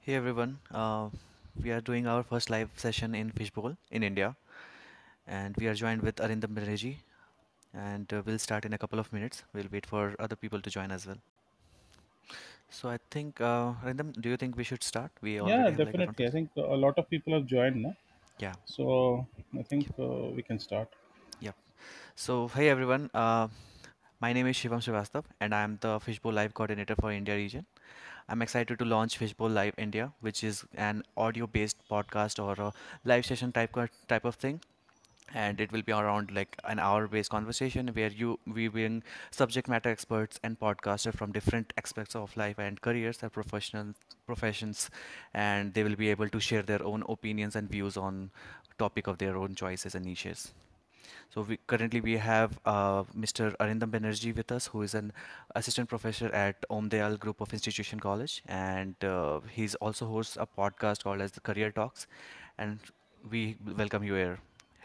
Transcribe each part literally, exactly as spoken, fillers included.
Hey everyone, uh, we are doing our first live session in Fishbowl in India, and we are joined with Arindam Banerjee, and uh, we'll start in a couple of minutes. We'll wait for other people to join as well. So I think, uh, Arindam, do you think we should start? We Yeah, already have like around definitely. I fifty. think a lot of people have joined now. Yeah, So I think uh, we can start. yeah. So hey everyone, uh, my name is Shivam Srivastav, and I am the Fishbowl Live coordinator for India region. I'm excited to launch Fishbowl Live India, which is an audio-based podcast or a live session type co- type of thing, and it will be around like an hour based conversation where you we bring subject matter experts and podcasters from different aspects of life and careers and professional professions, and they will be able to share their own opinions and views on topic of their own choices and niches. So we currently we have uh, Mr. Arindam Banerjee with us, who is an assistant professor at Om Dayal Group of Institution College, and uh, he's also hosts a podcast called as the Career Talks, and we welcome you here.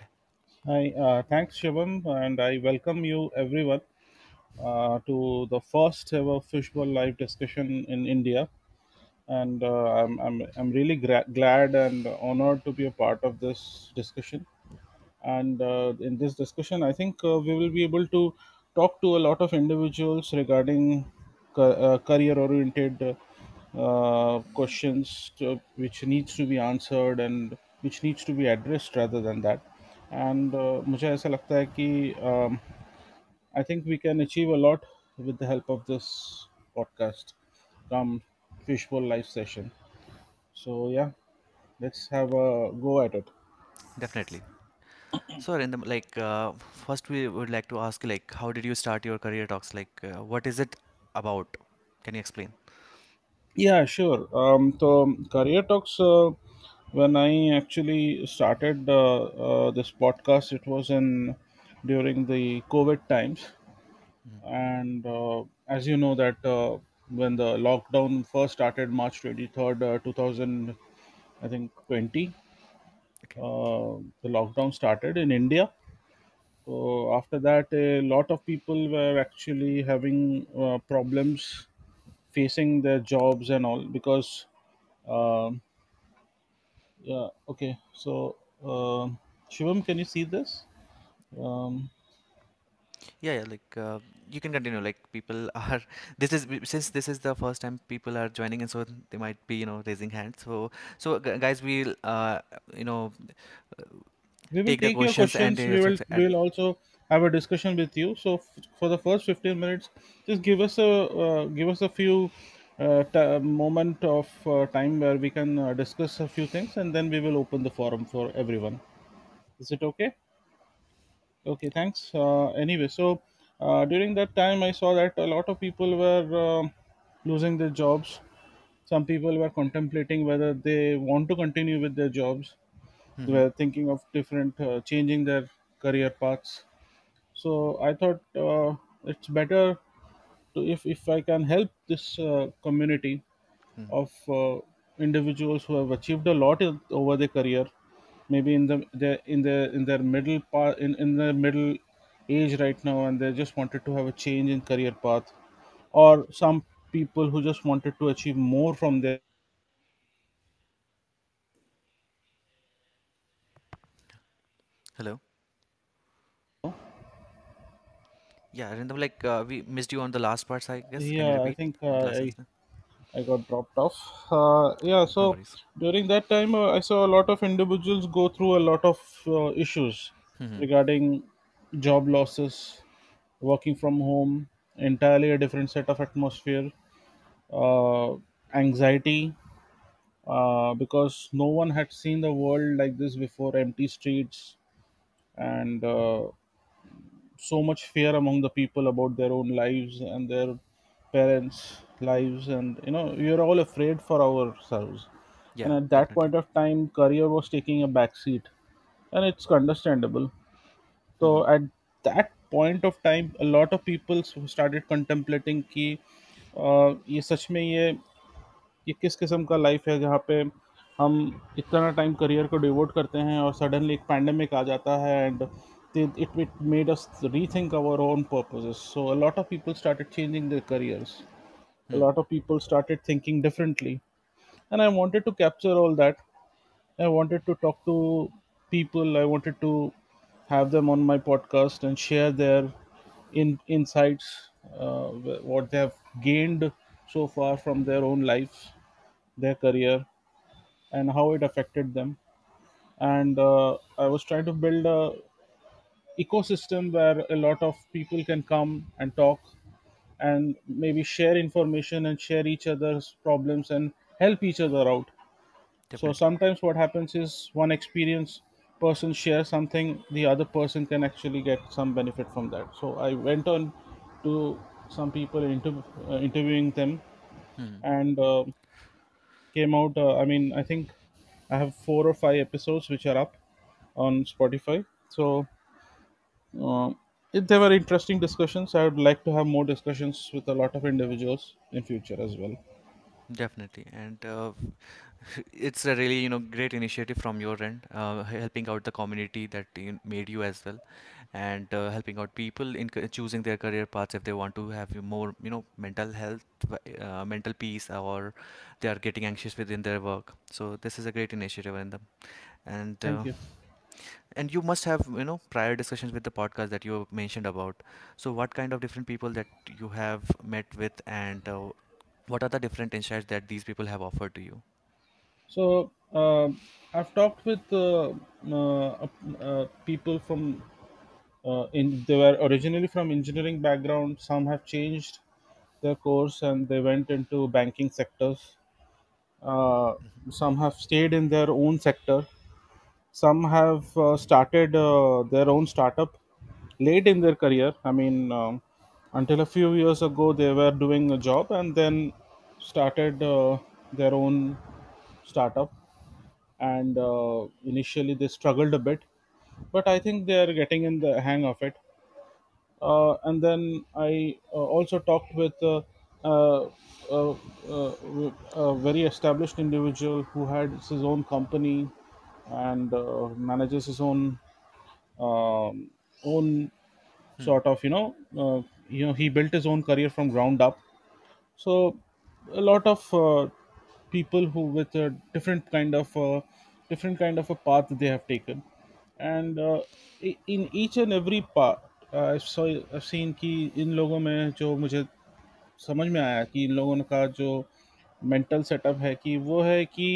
Hi, uh, thanks Shivam, and I welcome you everyone uh, to the first ever fishbowl live discussion in India. And uh, I'm, I'm, I'm really gra- glad and honored to be a part of this discussion. And uh, in this discussion, I think uh, we will be able to talk to a lot of individuals regarding ca- uh, career oriented uh, questions to, which needs to be answered and which needs to be addressed rather than that. And uh, मुझे ऐसा लगता है कि um, I think we can achieve a lot with the help of this podcast come fishbowl live session. So yeah, let's have a go at it. Definitely. So, Arindam, like, uh, first we would like to ask, like, how did you start your career talks? Like, uh, what is it about? Can you explain? Yeah, sure. Um, so career talks. Uh, when I actually started uh, uh, this podcast, it was in during the COVID times, Mhm. and uh, as you know that uh, when the lockdown first started, March twenty third, uh, two thousand, I think twenty, Okay. uh, the lockdown started in India. So after that, a lot of people were actually having uh, problems facing their jobs and all because. Um, Yeah. Okay. So, um Shivam, can you see this? Um, Yeah, yeah, like, uh, you can continue. Like, people are, this is, since this is the first time people are joining, and so they might be, you know, raising hands. So, so, gu- guys, we'll, uh, you know, we will take the take your questions and, questions. uh, We will f- f- we and will also have a discussion with you. So, f- for the first fifteen minutes, just give us a uh, give us a few uh, t- moment of uh, time where we can uh, discuss a few things, and then we will open the forum for everyone. Is it okay? Okay. Thanks. Uh, anyway, so uh, during that time, I saw that a lot of people were uh, losing their jobs. Some people were contemplating whether they want to continue with their jobs. They Mhm. were thinking of different uh, changing their career paths. So I thought uh, it's better to if if I can help this uh, community Mhm. of uh, individuals who have achieved a lot in, over their career, maybe in the their in their in their middle part in, in their middle age right now, and they just wanted to have a change in career path, or some people who just wanted to achieve more from their. Hello. Yeah, Arindam, like, uh, we missed you on the last parts, I guess. Can you Yeah, I repeat think on uh, the last I sentence? I got dropped off. Uh, yeah, No so worries. during that time, uh, I saw a lot of individuals go through a lot of uh, issues Mhm. regarding job losses, working from home, entirely a different set of atmosphere, uh, anxiety, uh, because no one had seen the world like this before, empty streets, and uh, so much fear among the people about their own lives and their parents' lives, and you know, we are all afraid for ourselves. And Yeah, at that definitely. point of time, career was taking a back seat, and it's understandable. Mhm. So at that point of time, a lot of people s- started contemplating कि uh, ये सच में ये ये किस किस्म का life है जहाँ पे हम इतना टाइम करियर को डिवोट करते हैं और सडनली एक पैंडमिक आ जाता है and it, it it made us rethink our own purposes. So a lot of people started changing their careers. A Hmm. lot of people started thinking differently. and I wanted to capture all that. I wanted to talk to people. I wanted to have them on my podcast and share their in insights, uh, wh- what they have gained so far from their own lives, their career, and how it affected them. And uh, I was trying to build a ecosystem where a lot of people can come and talk and maybe share information and share each other's problems and help each other out. So Definitely. sometimes what happens is one experience person shares something, the other person can actually get some benefit from that. So I went on to some people, inter- uh, interviewing them, Hmm. and uh, came out. Uh, I mean, I think I have four or five episodes which are up on Spotify. So uh, it, they were interesting discussions. I would like to have more discussions with a lot of individuals in future as well. Definitely. And uh, it's a really, you know, great initiative from your end, uh, helping out the community that you made you as well, and uh, helping out people in c- choosing their career paths if they want to have you more, you know, mental health, w- uh, mental peace, or they are getting anxious within their work. So this is a great initiative in them. And Thank uh, you. and you must have, you know, prior discussions with the podcast that you mentioned about. So what kind of different people that you have met with, and uh, what are the different insights that these people have offered to you? So uh, I've talked with uh, uh, uh, people from uh, in they were originally from engineering background. Some have changed their course and they went into banking sectors. Uh, some have stayed in their own sector. Some have uh, started uh, their own startup late in their career. I mean, um, until a few years ago, they were doing a job and then started uh, their own startup. And uh, initially, they struggled a bit, but I think they are getting in the hang of it. Uh, and then I uh, also talked with uh, uh, uh, uh, a very established individual who had his own company and uh, manages his own um, own Hmm. sort of you know uh, you know he built his own career from ground up. So a lot of uh, people who with a different kind of uh, different kind of a path they have taken, and uh, i- in each and every part uh, so I've seen कि इन लोगों में जो मुझे समझ में आया कि इन लोगों का जो मेंटल सेटअप है कि वो है कि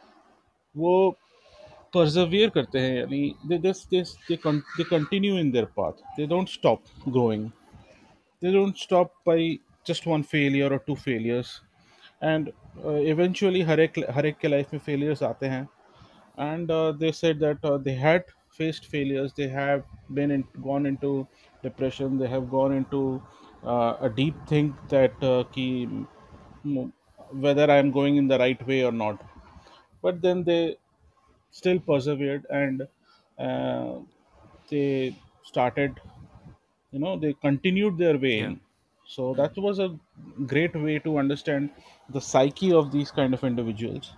वो परसेवियर करते हैं यानी they they they continue in their path they don't stop growing they don't stop by just one failure or two failures and uh, eventually हर एक हर एक के लाइफ में failures आते हैं and uh, they said that uh, they had faced failures, they have been in, gone into depression, they have gone into uh, a deep think that uh, ki, mm, whether I am going in the right way or not, but then they still persevered and uh, they started, you know they continued their way Yeah. in. So Hmm. that was a great way to understand the psyche of these kind of individuals.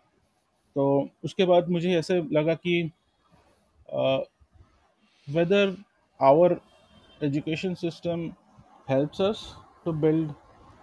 तो उसके बाद मुझे ऐसे लगा कि uh, whether our education system helps us to build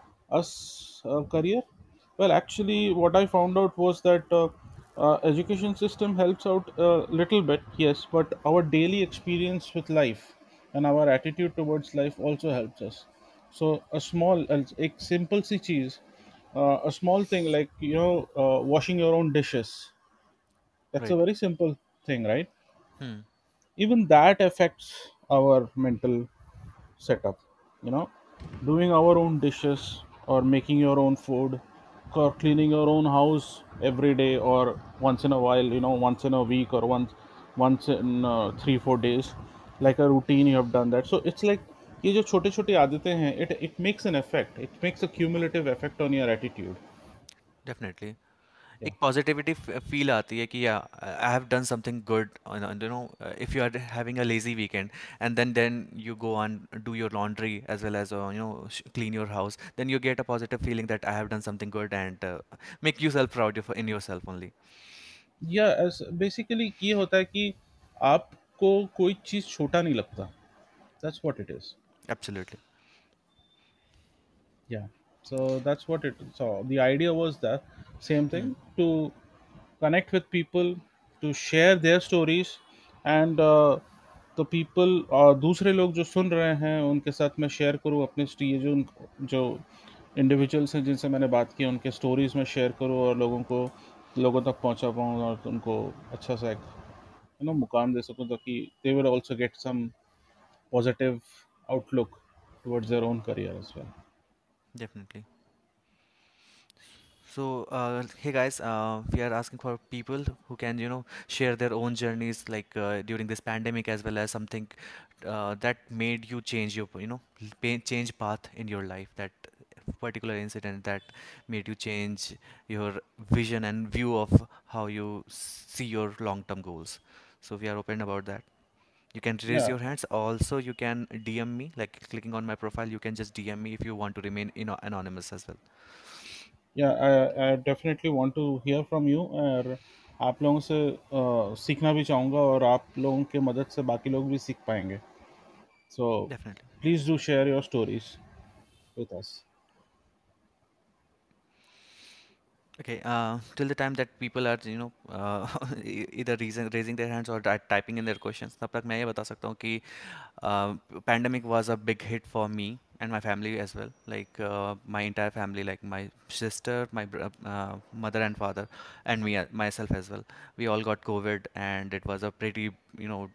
us a career. Well, actually what I found out was that uh, uh, education system helps out a little bit, yes, but our daily experience with life and our attitude towards life also helps us. So a small a simple सी चीज, uh, a small thing like you know uh, washing your own dishes, that's a Right. very simple thing, right? Hmm. Even that affects our mental setup, you know doing our own dishes or making your own food or cleaning your own house every day or once in a while, you know once in a week or once once in uh, three four days, like a routine you have done that. So it's like ये जो छोटे छोटे आदतें हैं, it it makes an effect, it makes a cumulative effect on your attitude. Definitely. Yeah. एक positivity feel आती है कि yeah I have done something good, you know, if you are having a lazy weekend and then then you go on do your laundry as well as you know clean your house, then you get a positive feeling that I have done something good and make you self proud in your self only. Yeah basically ये होता है कि आपको कोई चीज़ छोटा नहीं लगता. That's what it is. Absolutely. Yeah. So that's what it. So the idea was that. Same Hmm. thing, to connect with people, to share their stories, and uh, तो पीपल और दूसरे लोग जो सुन रहे हैं उनके साथ मैं शेयर करूँ अपने स्ट- ये जो उन- जो इंडिविजुअल्स हैं जिनसे मैंने बात की उनके स्टोरीज में शेयर करूँ और लोगों को लोगों तक पहुंचा पाऊँ और उनको अच्छा सा एक यू नो मुकाम दे सकूँ ताकि they will also get some positive outlook towards their own career as well. Definitely. So, uh, hey guys, uh, we are asking for people who can, you know, share their own journeys, like uh, during this pandemic, as well as something uh, that made you change your, you know, l- pa- change path in your life. That particular incident that made you change your vision and view of how you s- see your long-term goals. So we are open about that. You can raise Yeah, your hands. Also, you can D M me, like clicking on my profile. You can just D M me if you want to remain, you know, anonymous as well. Yeah I definitely want to hear from you और आप लोगों से अ, सीखना भी चाहूँगा और आप लोगों की मदद से बाकी लोग भी सीख पाएंगे. So Definitely. Please do share your stories with us. Okay, uh, till the time that people are, you know, uh, e- either raising raising their hands or ty- typing in their questions, तब तक मैं ये बता सकता हूँ कि uh, pandemic was a big hit for me and my family as well. Like uh, my entire family, like my sister, my br- uh, mother and father, and me uh, myself as well. We all got COVID, and it was a pretty, you know,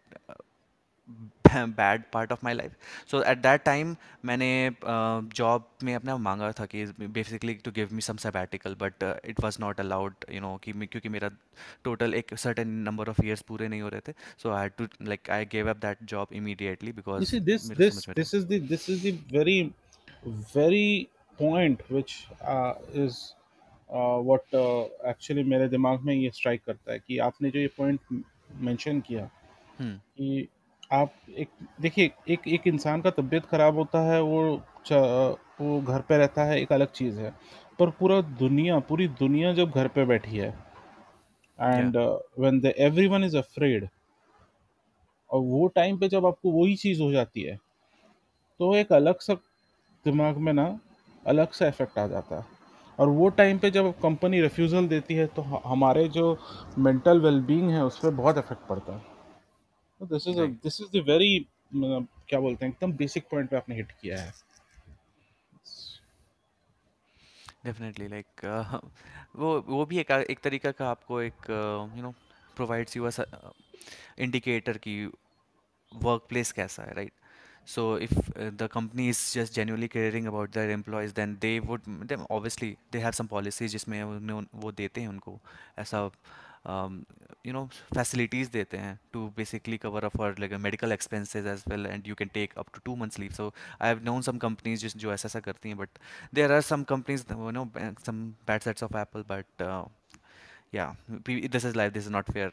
bad part of my life. So at that time मैंने job में अपना मांगा था कि basically to give me some sabbatical, but it was not allowed, you know, कि मैं- क्योंकि मेरा टोटल एक सर्टेन नंबर ऑफ ईयर्स पूरे नहीं हो रहे थे. So I had to, like, I gave up that job immediately You because see, this मेरे को this समझ में नहीं. this is the this is the very very point which uh, is uh, what uh, actually मेरे दिमाग में ये strike करता है कि आपने जो ये पॉइंट मेंशन किया हम्म. कि आप एक देखिए एक एक इंसान का तबीयत खराब होता है वो च- वो घर पे रहता है एक अलग चीज़ है पर पूरा दुनिया पूरी दुनिया जब घर पे बैठी है yeah. And when the everyone is afraid और वो टाइम पे जब आपको वही चीज़ हो जाती है तो एक अलग सा दिमाग में ना अलग सा इफेक्ट आ जाता है और वो टाइम पे जब कंपनी रिफ्यूज़ल देती है तो ह- हमारे जो मेंटल वेलबींग है उस पर बहुत इफेक्ट पड़ता है. तो this is right. This is the very क्या बोलते हैं एकदम बेसिक पॉइंट पे आपने हिट किया है. डेफिनेटली, लाइक वो वो भी एक एक तरीका का आपको एक, you know, provides you a indicator की workplace कैसा है, right? So if uh, the company is just genuinely caring about their employees, then they would, then obviously they have some policies जिसमें उन्हें उन- वो देते हैं उनको ऐसा, um, you know, facilities देते हैं to basically cover up for like medical expenses as well, and you can take up to two months leave. So I have known some companies जिस जो ऐसा ऐसा करती हैं, but there are some companies, you know, some bad sets of apple, but uh, yeah, pe- this is life, this is not fair.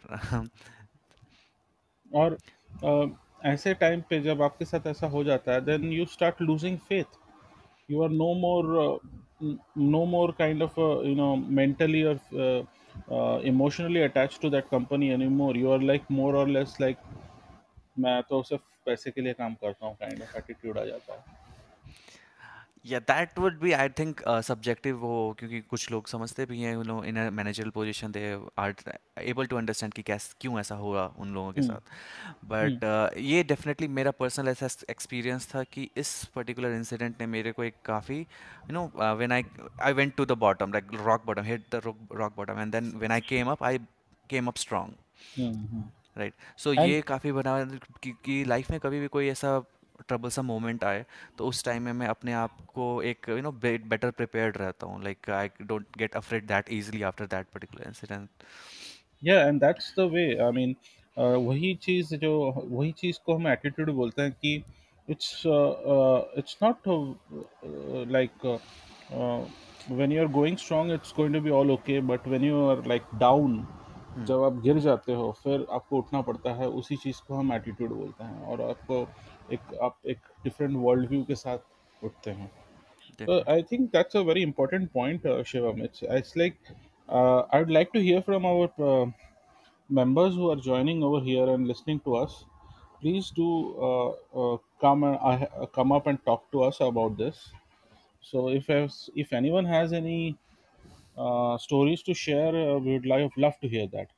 और अ, ऐसे time पे जब आपके साथ ऐसा हो जाता है then you start losing faith. You are no more uh, n- no more kind of uh, you know mentally or uh, uh, emotionally attached to that company anymore. You are like more or less like मैं तो सिर्फ पैसे के लिए काम करता हूँ kind of attitude आ जाता है. Yeah that would be, I think, subjective वो, क्योंकि कुछ लोग समझते भी हैं, you know, in a managerial position they are able to understand कि कैस क्यों ऐसा हुआ उन लोगों के हम्म. साथ. हम्म. बट ये डेफिनेटली मेरा पर्सनल ऐसा एक्सपीरियंस था कि इस पर्टिकुलर इंसिडेंट ने मेरे को एक काफ़ी, you know, when I I went to the bottom, like rock bottom, hit the rock bottom, and then when I came up, I came up strong, hmm. Right? So and ये काफ़ी बना कि, कि लाइफ में कभी भी कोई ऐसा ट्रबलसम मोमेंट आए, तो उस टाइम में मैं अपने आप को एक, यू नो, बेटर प्रिपेयर्ड रहता हूँ, like I don't get afraid that easily after that particular incident. Yeah and that's the way I mean वही चीज़ जो वही चीज़ को हम एटीट्यूड बोलते हैं कि it's it's not like when you are going strong it's going to be all okay but when you are like down hmm. जब आप गिर जाते हो फिर आपको उठना पड़ता है उसी चीज़ को हम एटीट्यूड बोलते हैं और आपको एक आप एक डिफरेंट वर्ल्ड व्यू के साथ उठते हैं. So I definitely. think that's a very important point, uh, Shivam. It's it's like uh, I'd like to hear from our uh, members who are joining over here and listening to us. Please do uh, uh, come and uh, come up and talk to us about this. So if if if anyone has any uh, stories to share. Uh, we would like, love to hear that.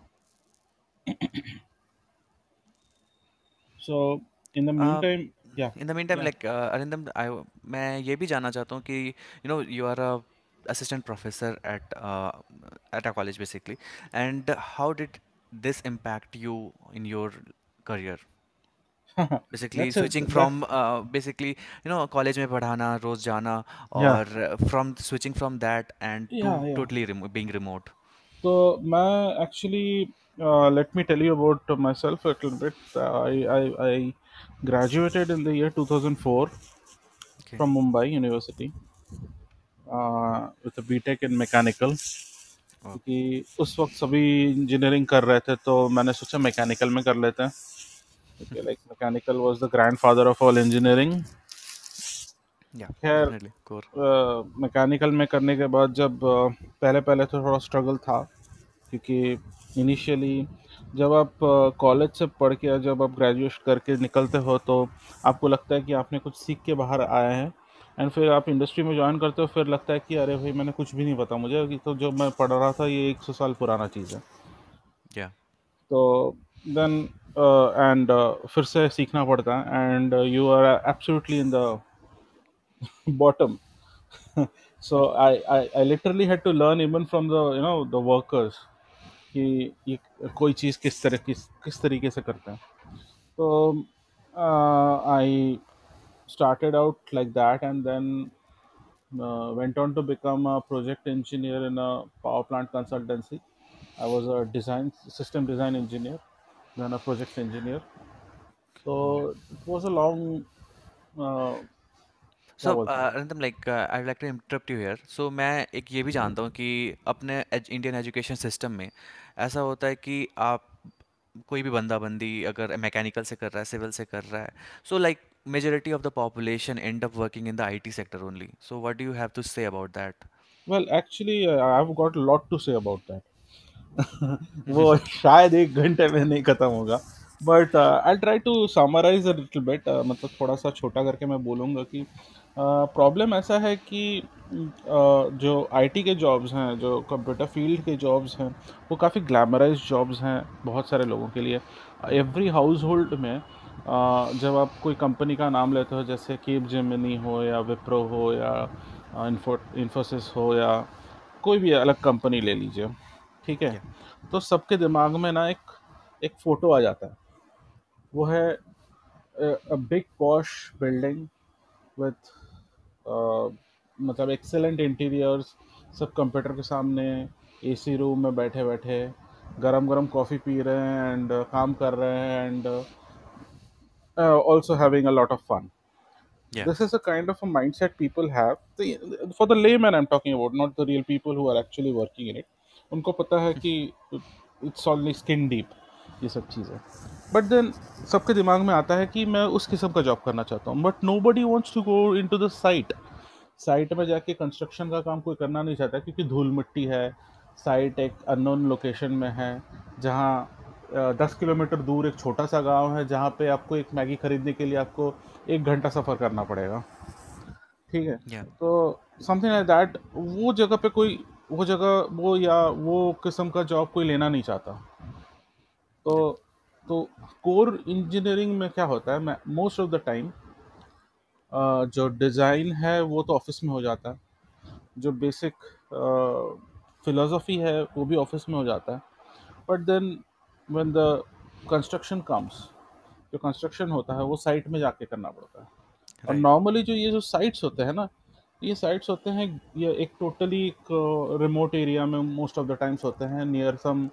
So, in the Uh, meantime, yeah, in the meantime, yeah. like uh, Arindam, I w- मैं ये भी जानना चाहता हूँ कि you know you are a assistant professor at uh, at a college basically, and how did this impact you in your career? Basically That's a switching that from uh, basically you know college में पढ़ाना रोज जाना yeah, और uh, from switching from that and to yeah, yeah. totally remo being remote. So, my actually, uh, let me tell you about myself a little bit. Uh, I, I I graduated in the year two thousand four Okay. from Mumbai University uh, with a B Tech in mechanical. Oh, क्योंकि उस वक्त सभी engineering कर रहे थे तो मैंने सोचा मैकेनिकल में कर लेते हैं क्योंकि like mechanical was the grandfather of all engineering. yeah, खैर, definitely core. मैकेनिकल में करने के बाद जब अ, पहले पहले तो थोड़ा स्ट्रगल था क्योंकि इनिशियली जब आप कॉलेज से पढ़ के या जब आप ग्रेजुएट करके निकलते हो तो आपको लगता है कि आपने कुछ सीख के बाहर आए हैं. एंड फिर आप इंडस्ट्री में ज्वाइन करते हो फिर लगता है कि अरे भाई मैंने कुछ भी नहीं पता मुझे कि तो जो मैं पढ़ रहा था ये एक सौ साल पुराना चीज़ है. Yeah. तो देन एंड फिर से सीखना पड़ता है and you are absolutely in the bottom. So I, I I literally had to learn even from the you know the workers कि ये कोई चीज़ किस तरह किस किस तरीके से करते हैं. तो आई started out like that and then uh, went on to become a project engineer in a power plant consultancy. I was a design system design engineer, then a project engineer. Oh. So it was a long uh, क्या So, बोलते हैं. uh, Arindam, like uh, I'd like to interrupt you here. So, मैं एक ये भी जानता हूँ कि अपने इंडियन एजुकेशन सिस्टम में ऐसा होता है कि आप कोई भी बंदा बंदी अगर मैकेनिकल से कर रहा है सिविल से कर रहा है so like majority of the population end up working in the IT sector only so what do you have to say about that? Well, actually, uh, I've got a lot to say about that. वो शायद एक घंटे में नहीं खत्म होगा. But I try to summarise a little bit. मतलब थोड़ा सा छोटा करके मैं बोलूँगा कि प्रॉब्लम uh, ऐसा है कि uh, जो आईटी के जॉब्स हैं जो कंप्यूटर फील्ड के जॉब्स हैं वो काफ़ी ग्लैमराइज जॉब्स हैं बहुत सारे लोगों के लिए. एवरी हाउस होल्ड में uh, जब आप कोई कंपनी का नाम लेते हो जैसे केप जेमिनी हो या विप्रो हो या इन्फो इन्फोसिस हो या कोई भी अलग कंपनी ले लीजिए, ठीक है, या तो सबके दिमाग में ना एक एक फोटो आ जाता है. वो है a big posh building with मतलब एक्सेलेंट इंटीरियर्स, सब कंप्यूटर के सामने एसी रूम में बैठे बैठे गरम गरम कॉफ़ी पी रहे हैं एंड काम कर रहे हैं and also having a lot of fun. Yeah This is a kind of a mindset people have. The, for the layman I'm talking about, not the real people who are actually working in it. उनको पता है कि it's only skin deep ये सब चीज़ें. But then सबके दिमाग में आता है कि मैं उस किस्म का जॉब करना चाहता हूँ but nobody wants to go into the site. Site में जाके कंस्ट्रक्शन का काम कोई करना नहीं चाहता क्योंकि धूल मिट्टी है. साइट एक अननोन लोकेशन में है जहाँ अ, दस किलोमीटर दूर एक छोटा सा गांव है जहाँ पे आपको एक मैगी खरीदने के लिए आपको एक घंटा सफ़र करना पड़ेगा, ठीक है. या तो समथिंग लाइक दैट वो जगह पे कोई वो जगह वो या वो किस्म का जॉब कोई लेना नहीं चाहता. तो या तो कोर इंजीनियरिंग में क्या होता है, मोस्ट ऑफ द टाइम जो डिज़ाइन है वो तो ऑफिस में हो जाता है. जो बेसिक फिलोसफी है वो भी ऑफिस में हो जाता है. But then when the construction comes, जो कंस्ट्रक्शन होता है वो साइट में जाके करना पड़ता है. और राइट नॉर्मली जो ये जो साइट्स होते हैं ना, ये साइट्स होते हैं ये एक टोटली एक रिमोट एरिया में मोस्ट ऑफ द टाइम्स होते हैं near some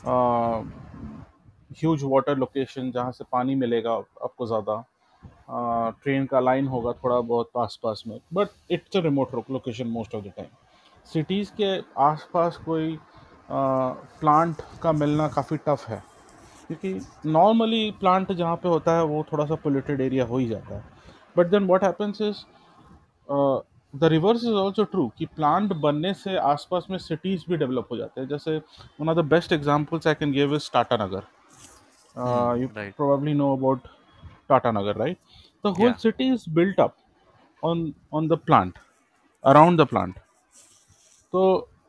huge water location जहाँ से पानी मिलेगा आपको ज़्यादा. ट्रेन का लाइन होगा थोड़ा बहुत पास पास में but it's a remote location most of the time. Cities के आसपास कोई प्लांट का मिलना काफ़ी टफ है क्योंकि नॉर्मली प्लांट जहाँ पे होता है वो थोड़ा सा पोल्यूटेड एरिया हो ही जाता है. But then what happens is the reverse is also true कि प्लांट बनने से आसपास में सिटीज़ भी डेवलप हो जाते हैं. जैसे one of the best examples I can give is Tata Nagar. You hmm right probably know about Tata Nagar, right? The whole yeah city is built up on on the plant, around the plant. So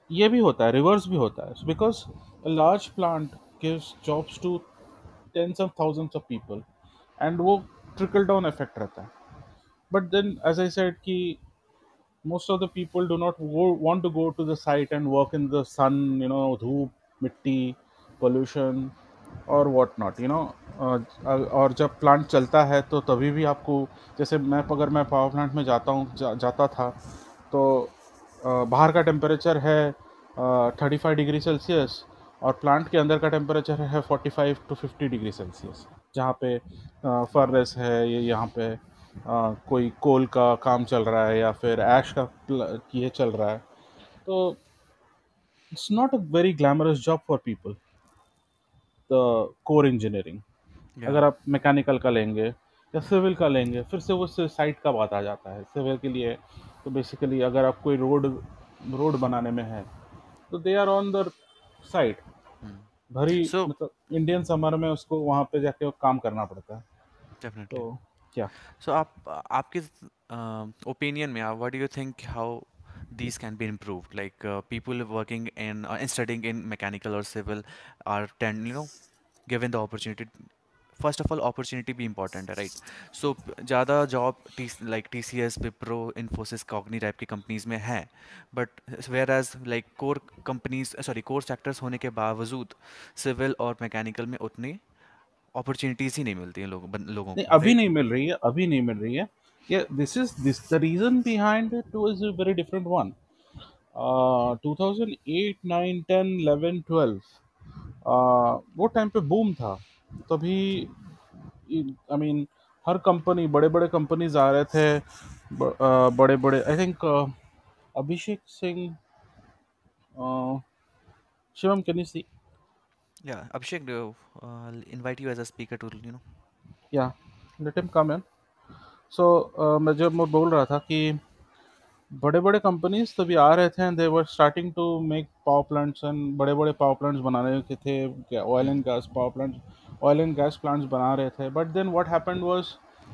ये भी होता है, reverse भी होता है, because large plant gives jobs to tens of thousands of people, and वो trickle down effect रहता है. But then as I said कि most of the people do not go, want to go to the site and work in the sun, you know, धूप, मिट्टी, pollution और what not, you know. और जब plant चलता है तो तभी भी आपको, जैसे मैं अगर मैं पावर प्लांट में जाता हूँ जा, जाता था, तो अ, बाहर का टेम्परेचर है थर्टी फाइव डिग्री सेल्सियस, और प्लांट के अंदर का टेम्परेचर है forty five to fifty degree Celsius, जहाँ पे फर्नेस है, ये यहाँ पे अ, कोई कोल का काम चल रहा है या फिर ऐश का प्ल- ये चल रहा है. तो it's not a very glamorous job for people, the core engineering. Yeah. अगर आप मैकेनिकल का लेंगे या सिविल का लेंगे, फिर से वो साइट का बात आ जाता है. सिविल के लिए तो बेसिकली अगर आप कोई रोड रोड बनाने में है, तो they are on the site. Hmm. भरी So मतलब इंडियन समर में उसको वहाँ पे जाके काम करना पड़ता है. definitely. तो क्या? So आप आपके ओपिनियन में what do you think how these can be improved, like uh, people working in uh, and studying in mechanical or civil are tend you know given the opportunity. First of all opportunity भी important है, right? So ज़्यादा job T like T C S, Wipro, Infosys, कॉग्नी type की companies में है, but whereas like core companies, sorry core sectors होने के बावजूद सिविल और मैकेनिकल में उतनी अपॉर्चुनिटीज़ ही नहीं मिलती हैं लोगों बन- लोगों नहीं, को, अभी राइट? नहीं मिल रही है, अभी नहीं मिल रही है. ये this is this the reason behind it was a very different one. Two thousand eight nine ten eleven twelve, वो टाइम पे बूम था. तभी आई मीन हर कंपनी, बड़े बड़े कंपनीज आ रहे थे. ब, अ, बड़े बड़े I think Abhishek Singh, Shivam can you see? Yeah Abhishek, invite you as a speaker to you know. Yeah, let him come in. So मैं जब मैं बोल रहा था कि बड़े बड़े कंपनीज तभी आ रहे थे, and they were starting to make power plants, and बड़े बड़े पावर प्लांट्स बनाने के थे, oil and gas power plants, oil and gas plants बना रहे थे. But then what happened was,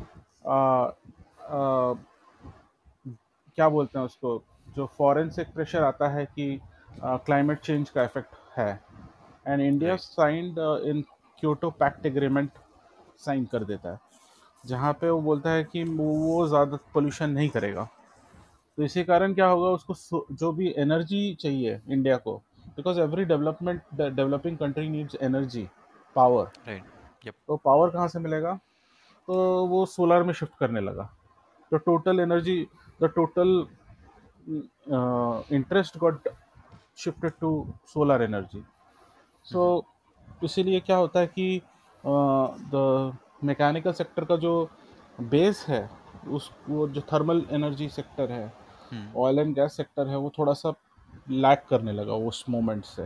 क्या बोलते हैं उसको, जो फॉरेन से प्रेशर आता है कि क्लाइमेट uh, चेंज का इफेक्ट है, and India right. Signed in Kyoto pact agreement sign कर देता है, जहाँ पे वो बोलता है कि वो ज़्यादा पोल्यूशन नहीं करेगा. तो इसी कारण क्या होगा, उसको सो- जो भी एनर्जी चाहिए इंडिया को, because every development developing country needs energy, power. Right. Yup. तो पावर कहाँ से मिलेगा? तो वो सोलर में शिफ्ट करने लगा. तो total energy, the total interest got shifted to solar energy. So इसीलिए क्या होता है कि द मैकेनिकल सेक्टर का जो बेस है, उस वो जो थर्मल एनर्जी सेक्टर है, ऑयल एंड गैस सेक्टर है, वो थोड़ा सा लैक करने लगा उस मोमेंट से.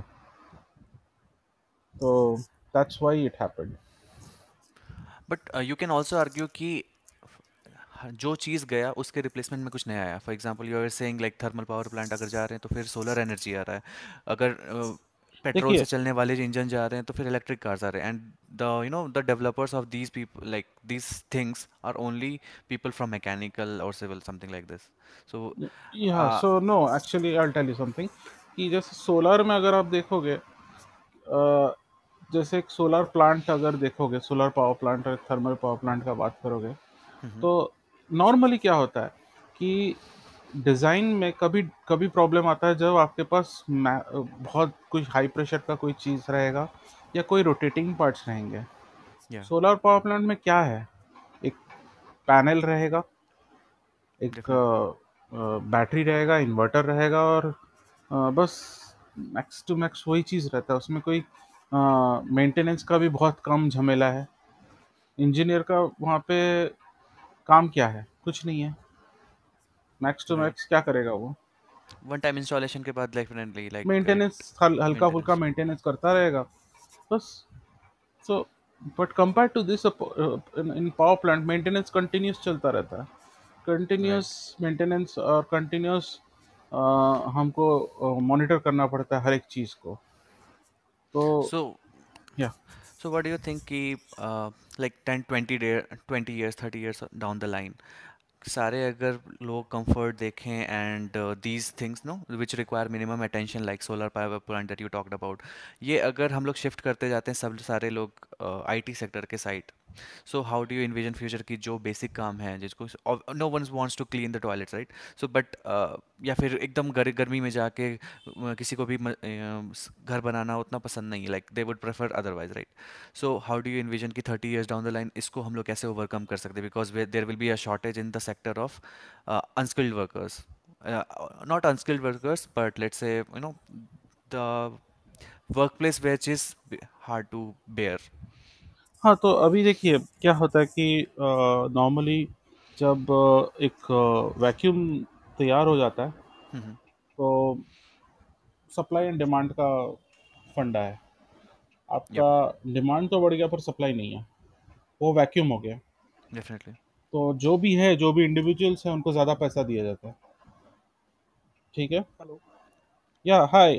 तो that's why it happened. But you can also argue कि हाँ, जो चीज़ गया उसके रिप्लेसमेंट में कुछ नया आया. For example you are saying like thermal power plant अगर जा रहे हैं तो फिर सोलर एनर्जी आ रहा है. अगर पेट्रोल देखिए, से चलने वाले इंजन जा रहे हैं तो फिर इलेक्ट्रिक कार्स आ रहे हैं. And the you know the developers of these people like these things are only people from mechanical और civil, something like this. So yeah so no, actually I will tell you something, कि जैसे solar में अगर आप देखोगे, अ, जैसे एक solar plant अगर देखोगे, सोलर पावर प्लांट और थर्मल पावर प्लांट का बात करोगे, तो नॉर्मली क्या होता है कि डिज़ाइन में कभी कभी प्रॉब्लम आता है जब आपके पास मै- बहुत कुछ हाई प्रेशर का कोई चीज़ रहेगा, या कोई रोटेटिंग पार्ट्स रहेंगे. या सोलर पावर प्लांट में क्या है, एक पैनल रहेगा, एक डेफिनेटली. बैटरी रहेगा, इन्वर्टर रहेगा, और अ, बस मैक्स टू मैक्स वही चीज़ रहता है. उसमें कोई मेंटेनेंस का भी बहुत कम झमेला है. इंजीनियर का वहाँ पे काम क्या है? कुछ नहीं है. Max to right. मैक्स क्या करेगा वो? वन टाइम इंस्टॉलेशन के बाद डेफिनेटली लाइक इट मेंटेनेंस, हल, हल्का फुल्का मेंटेनेंस. मेंटेनेंस करता रहेगा, बस. So but compare to this, in power plant maintenance continuous चलता रहता है. Continuous right. मेंटेनेंस और कंटिन्यूस हमको मॉनिटर करना पड़ता है हर एक चीज़ को. तो सो या, So what do you think कि uh, like ten twenty day twenty years thirty years down the line सारे अगर लोग कंफर्ट देखें and these things no which require minimum attention like solar power plant that you talked about, ये अगर हम लोग shift करते जाते हैं सब सारे लोग आईटी सेक्टर के side, so how do you envision future की जो बेसिक काम है जिसको no one wants to clean the toilets right, so but या फिर एकदम गर, गर्मी में जाके अ, किसी को भी म- अ, स- घर बनाना उतना पसंद नहीं है, like they would prefer otherwise right, so how do you envision की thirty years down the line इसको हम लोग कैसे ओवरकम कर सकते हैं, because there will be a shortage in the sector of unskilled workers, not unskilled workers but let's say you know the workplace which is b- hard to bear. हाँ, तो अभी देखिए क्या होता है कि नॉर्मली जब अ, एक वैक्यूम तैयार हो जाता है Mhm. तो सप्लाई एंड डिमांड का फंडा है। Yep, आपका डिमांड तो बढ़ गया पर सप्लाई नहीं है, वो वैक्यूम हो गया। definitely. तो जो भी है, जो भी इंडिविजुअल्स हैं, उनको ज़्यादा पैसा दिया जाता है। ठीक है। Hello. Yeah hi,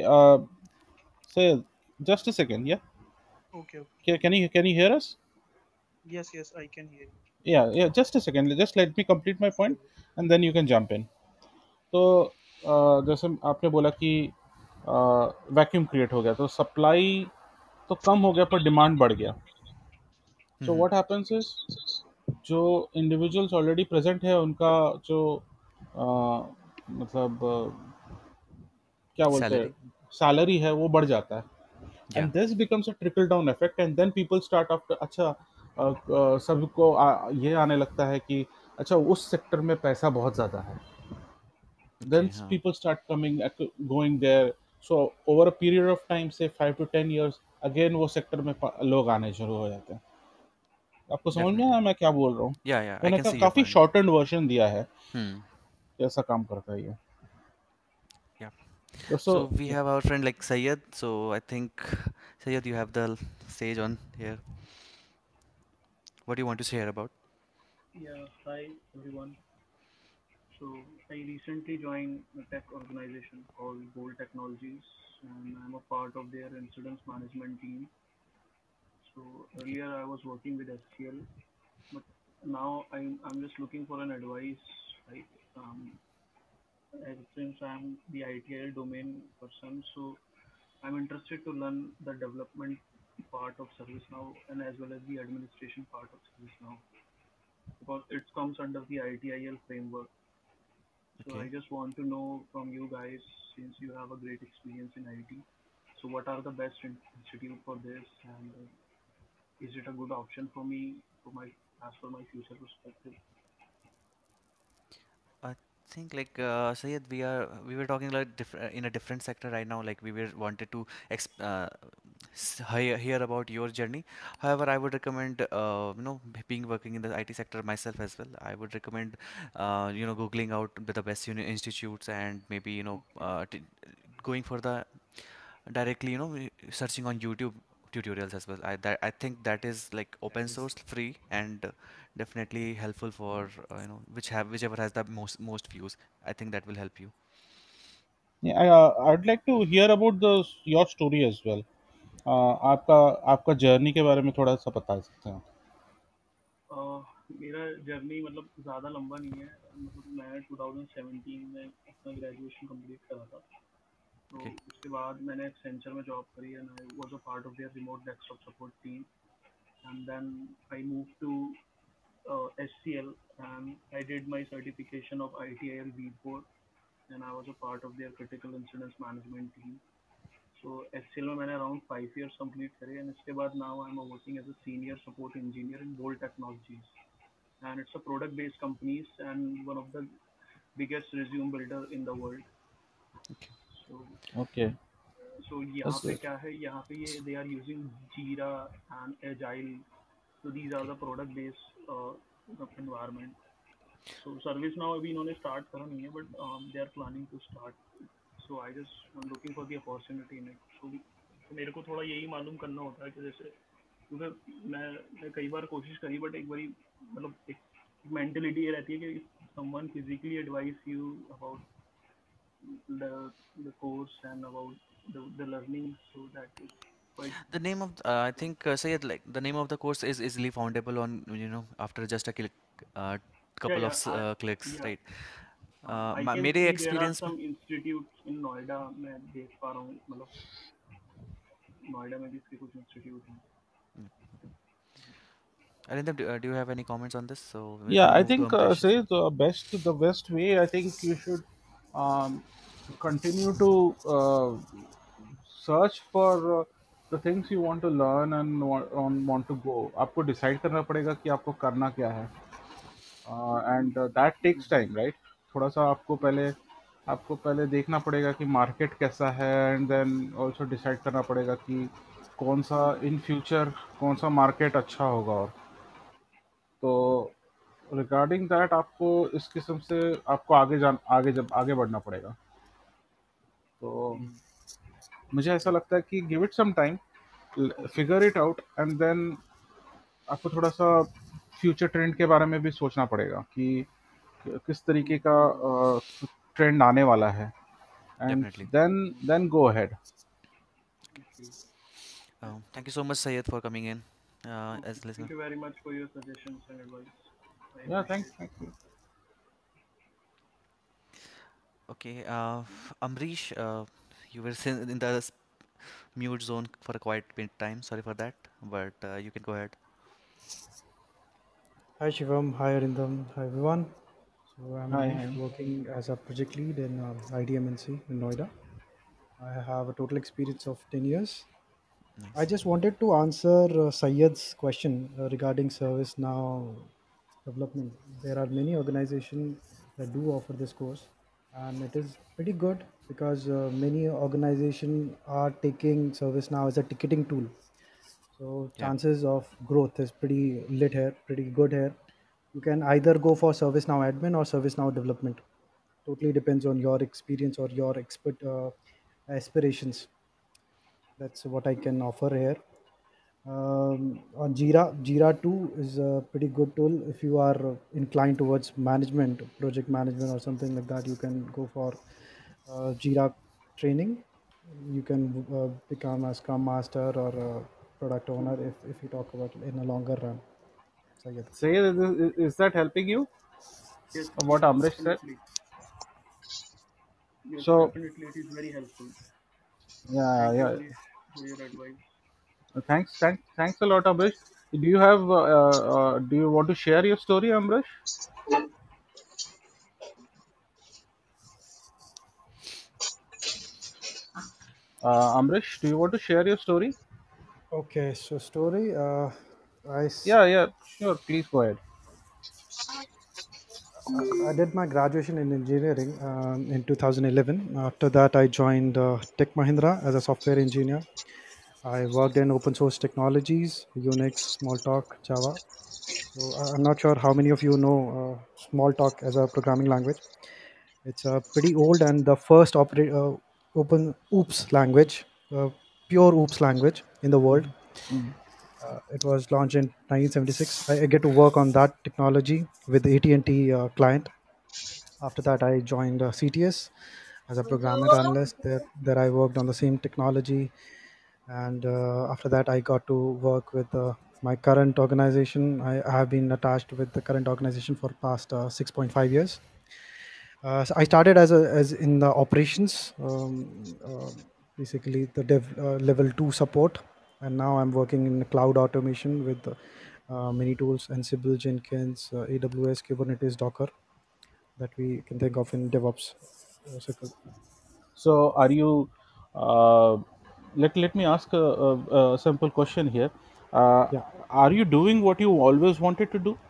say just a second. Yeah Okay, okay. Can you can you hear us? Yes, yes, I can hear you. Yeah yeah just a second, just let me complete my point Sure. And then you can jump in. तो अ, जैसे आपने बोला कि vacuum create हो गया तो supply तो कम हो गया पर डिमांड बढ़ गया। So Mhm. What happens is, जो इंडिविजुअल्स ऑलरेडी प्रेजेंट है उनका जो अ, मतलब अ, क्या बोलते हैं, Salary. सैलरी है वो बढ़ जाता है। Yeah, and this becomes a trickle down effect and then people start after, अच्छा अ, अ, सबको आ, ये आने लगता है कि अच्छा उस सेक्टर में पैसा बहुत ज़्यादा है। okay, Then हाँ, people start coming ac- going there. So over a period of time, say five to ten years, again वो सेक्टर में प- लोग आने शुरू हो जाते हैं। आपको समझ में definitely. आया मैं क्या बोल रहा हूँ? Yeah, yeah, I मैंने can कहा see your काफी point. शॉर्टन वर्जन दिया है, Hmm. कैसा काम करता है ये। Yeah. दोस्तों, So we have our friend like Sayed. So I think Sayed, you have the l- stage on here. What do you want to share about? Yeah, hi everyone. So I recently joined a tech organization called Gold Technologies, and I'm a part of their incidents management team. So Okay. earlier I was working with S C L, but now I'm I'm just looking for an advice, right? Um, and since I'm the I T I L domain person, so I'm interested to learn the development part of ServiceNow and as well as the administration part of ServiceNow because it comes under the I T I L framework. So I Okay. just want to know from you guys, since you have a great experience in I T, so what are the best in- institute for this, and uh, is it a good option for me for my as for my future perspective? I think like uh, Sayed, we are we were talking like different in a different sector right now. Like we were wanted to exp uh, s- hear, hear about your journey. However, I would recommend uh, you know b- being working in the I T sector myself as well. I would recommend uh, you know googling out the, the best uni institutes and maybe you know Okay, uh, t going for the directly you know we- searching on YouTube tutorials as well. I that I think that is like open source, free, and uh, definitely helpful for uh, you know which have whichever has the most most views. I think that will help you. I, uh, I'd like to hear about the your story as well. uh, आपका आपका journey के बारे में थोड़ा सा बता सकते हैं? uh, मेरा जर्नी मतलब ज़्यादा लंबा नहीं है, मतलब मैं ट्वेंटी सेवनटीन में अपना ग्रेजुएशन कंप्लीट करा था। तो Okay. उसके बाद मैंने एक्सेंचर में जॉब करी and I was a part of their remote desktop support team and then I move to uh, S C L and I did my certification of I T I L V four and I was a part of their critical incidents management team. So S C L में मैंने around five years complete करे and इसके बाद now I'm working as a senior support engineer in Bolt Technologies and it's a product based companies and one of the biggest resume builder in the world. Okay. So okay. so यहाँ पे क्या है, यहाँ पे ये they are using Jira and Agile, so these are the product based uh, environment. So ServiceNow अभी इन्होंने start करा नहीं है but they are planning to start, so I just looking for the opportunity in it. So मेरे को थोड़ा यही मालूम करना होता है कि जैसे क्योंकि मैं मैं कई बार कोशिश करी बट एक बारी मतलब एक मेंटेलिटी ये रहती है कि someone physically advice you about the the course and about the the learning, so that is quite. The name of uh, I think uh, Sayed, like the name of the course is easily foundable on you know after just a click. Uh, Yeah, couple of yeah, s- I, uh, clicks, yeah. right? हाँ, Uh, I my can मेरे see there are experience में some institutes in Noida मैं देख पा रहा हूँ मतलब नोएडा में भी इसके कुछ इंस्टीट्यूट हैं. Arindam, do, uh, do you have any comments on this? So we Yeah, can I move to think uh, Amrish. say the best the best way. I think you should um, continue to uh, search for uh, the things you want to learn and want, on want to go. आपको decide करना पड़ेगा कि आपको करना क्या है. Uh, and uh, that takes time, right? थोड़ा सा आपको पहले आपको पहले देखना पड़ेगा कि मार्केट कैसा है, एंड देन ऑल्सो डिसाइड करना पड़ेगा कि कौन सा इन फ्यूचर कौन सा मार्केट अच्छा होगा. और तो रिगार्डिंग दैट आपको इस किस्म से आपको आगे जान आगे जब आगे बढ़ना पड़ेगा. तो मुझे ऐसा लगता है कि give it some time, Okay. Figure it out, and then आपको थोड़ा सा फ्यूचर ट्रेंड के बारे में भी सोचना पड़ेगा कि किस तरीके का ट्रेंड आने वाला है, and Definitely. Then then go ahead. Okay. Um, thank you so much, Sayed, for coming in uh, Okay. as listener. Thank you very much for your suggestions and advice. I yeah thanks appreciate. Thank Okay, uh, Amrish, uh, you were sin- in the s- mute zone for a quite bit time. Sorry for that, but uh, you can go ahead. Hi Shivam, hi Arindam, hi everyone. So I'm hi Amrish, hi. working as a project lead in um, I D M N C in Noida. I have a total experience of ten years. I Nice. just wanted to answer uh, Syed's question uh, regarding ServiceNow development. There are many organizations that do offer this course, and it is pretty good because uh, many organizations are taking ServiceNow as a ticketing tool. So Yeah, chances of growth is pretty lit here, pretty good here. You can either go for ServiceNow admin or ServiceNow development. Totally depends on your experience or your expert uh, aspirations. That's what I can offer here. Um, on Jira, Jira two is a pretty good tool. If you are inclined towards management, project management, or something like that, you can go for uh, Jira training. You can uh, become a Scrum Master or a product owner if, if you talk about in a longer run. Sayed. Say, is, is that helping you, Yes, what yes, Amrish said? definitely. Yes, So definitely. It is very helpful. yeah, Thank you, yeah. Amrish, for your advice. Thanks, thanks, thanks a lot, Amrish. Do you have uh, uh, do you want to share your story, Amrish? Uh, Amrish, do you want to share your story? Okay, so story. Uh, I, s- Yeah, yeah, sure. Please go ahead. I did my graduation in engineering um, in two thousand eleven. After that, I joined uh, Tech Mahindra as a software engineer. I worked in open source technologies, Unix, Smalltalk, Java. So I- I'm not sure how many of you know uh, Smalltalk as a programming language. It's uh, pretty old and the first opera- uh, open OOPS language, uh, pure OOPS language in the world. Mhm. Uh, it was launched in nineteen seventy-six. I, I get to work on that technology with the A T and T uh, client. After that, I joined uh, C T S as a programmer analyst. There, there I worked on the same technology, and uh, after that, I got to work with uh, my current organization. I, I have been attached with the current organization for past uh, six point five years. Uh, so I started as a as in the operations, um, uh, basically the dev uh, level two support, and now I'm working in cloud automation with uh, many tools: Ansible, Jenkins, uh, A W S, Kubernetes, Docker that we can think of in DevOps uh, circle. So, are you? Uh, let Let me ask a, a, a simple question here. Uh, Yeah. are you doing what you always wanted to do?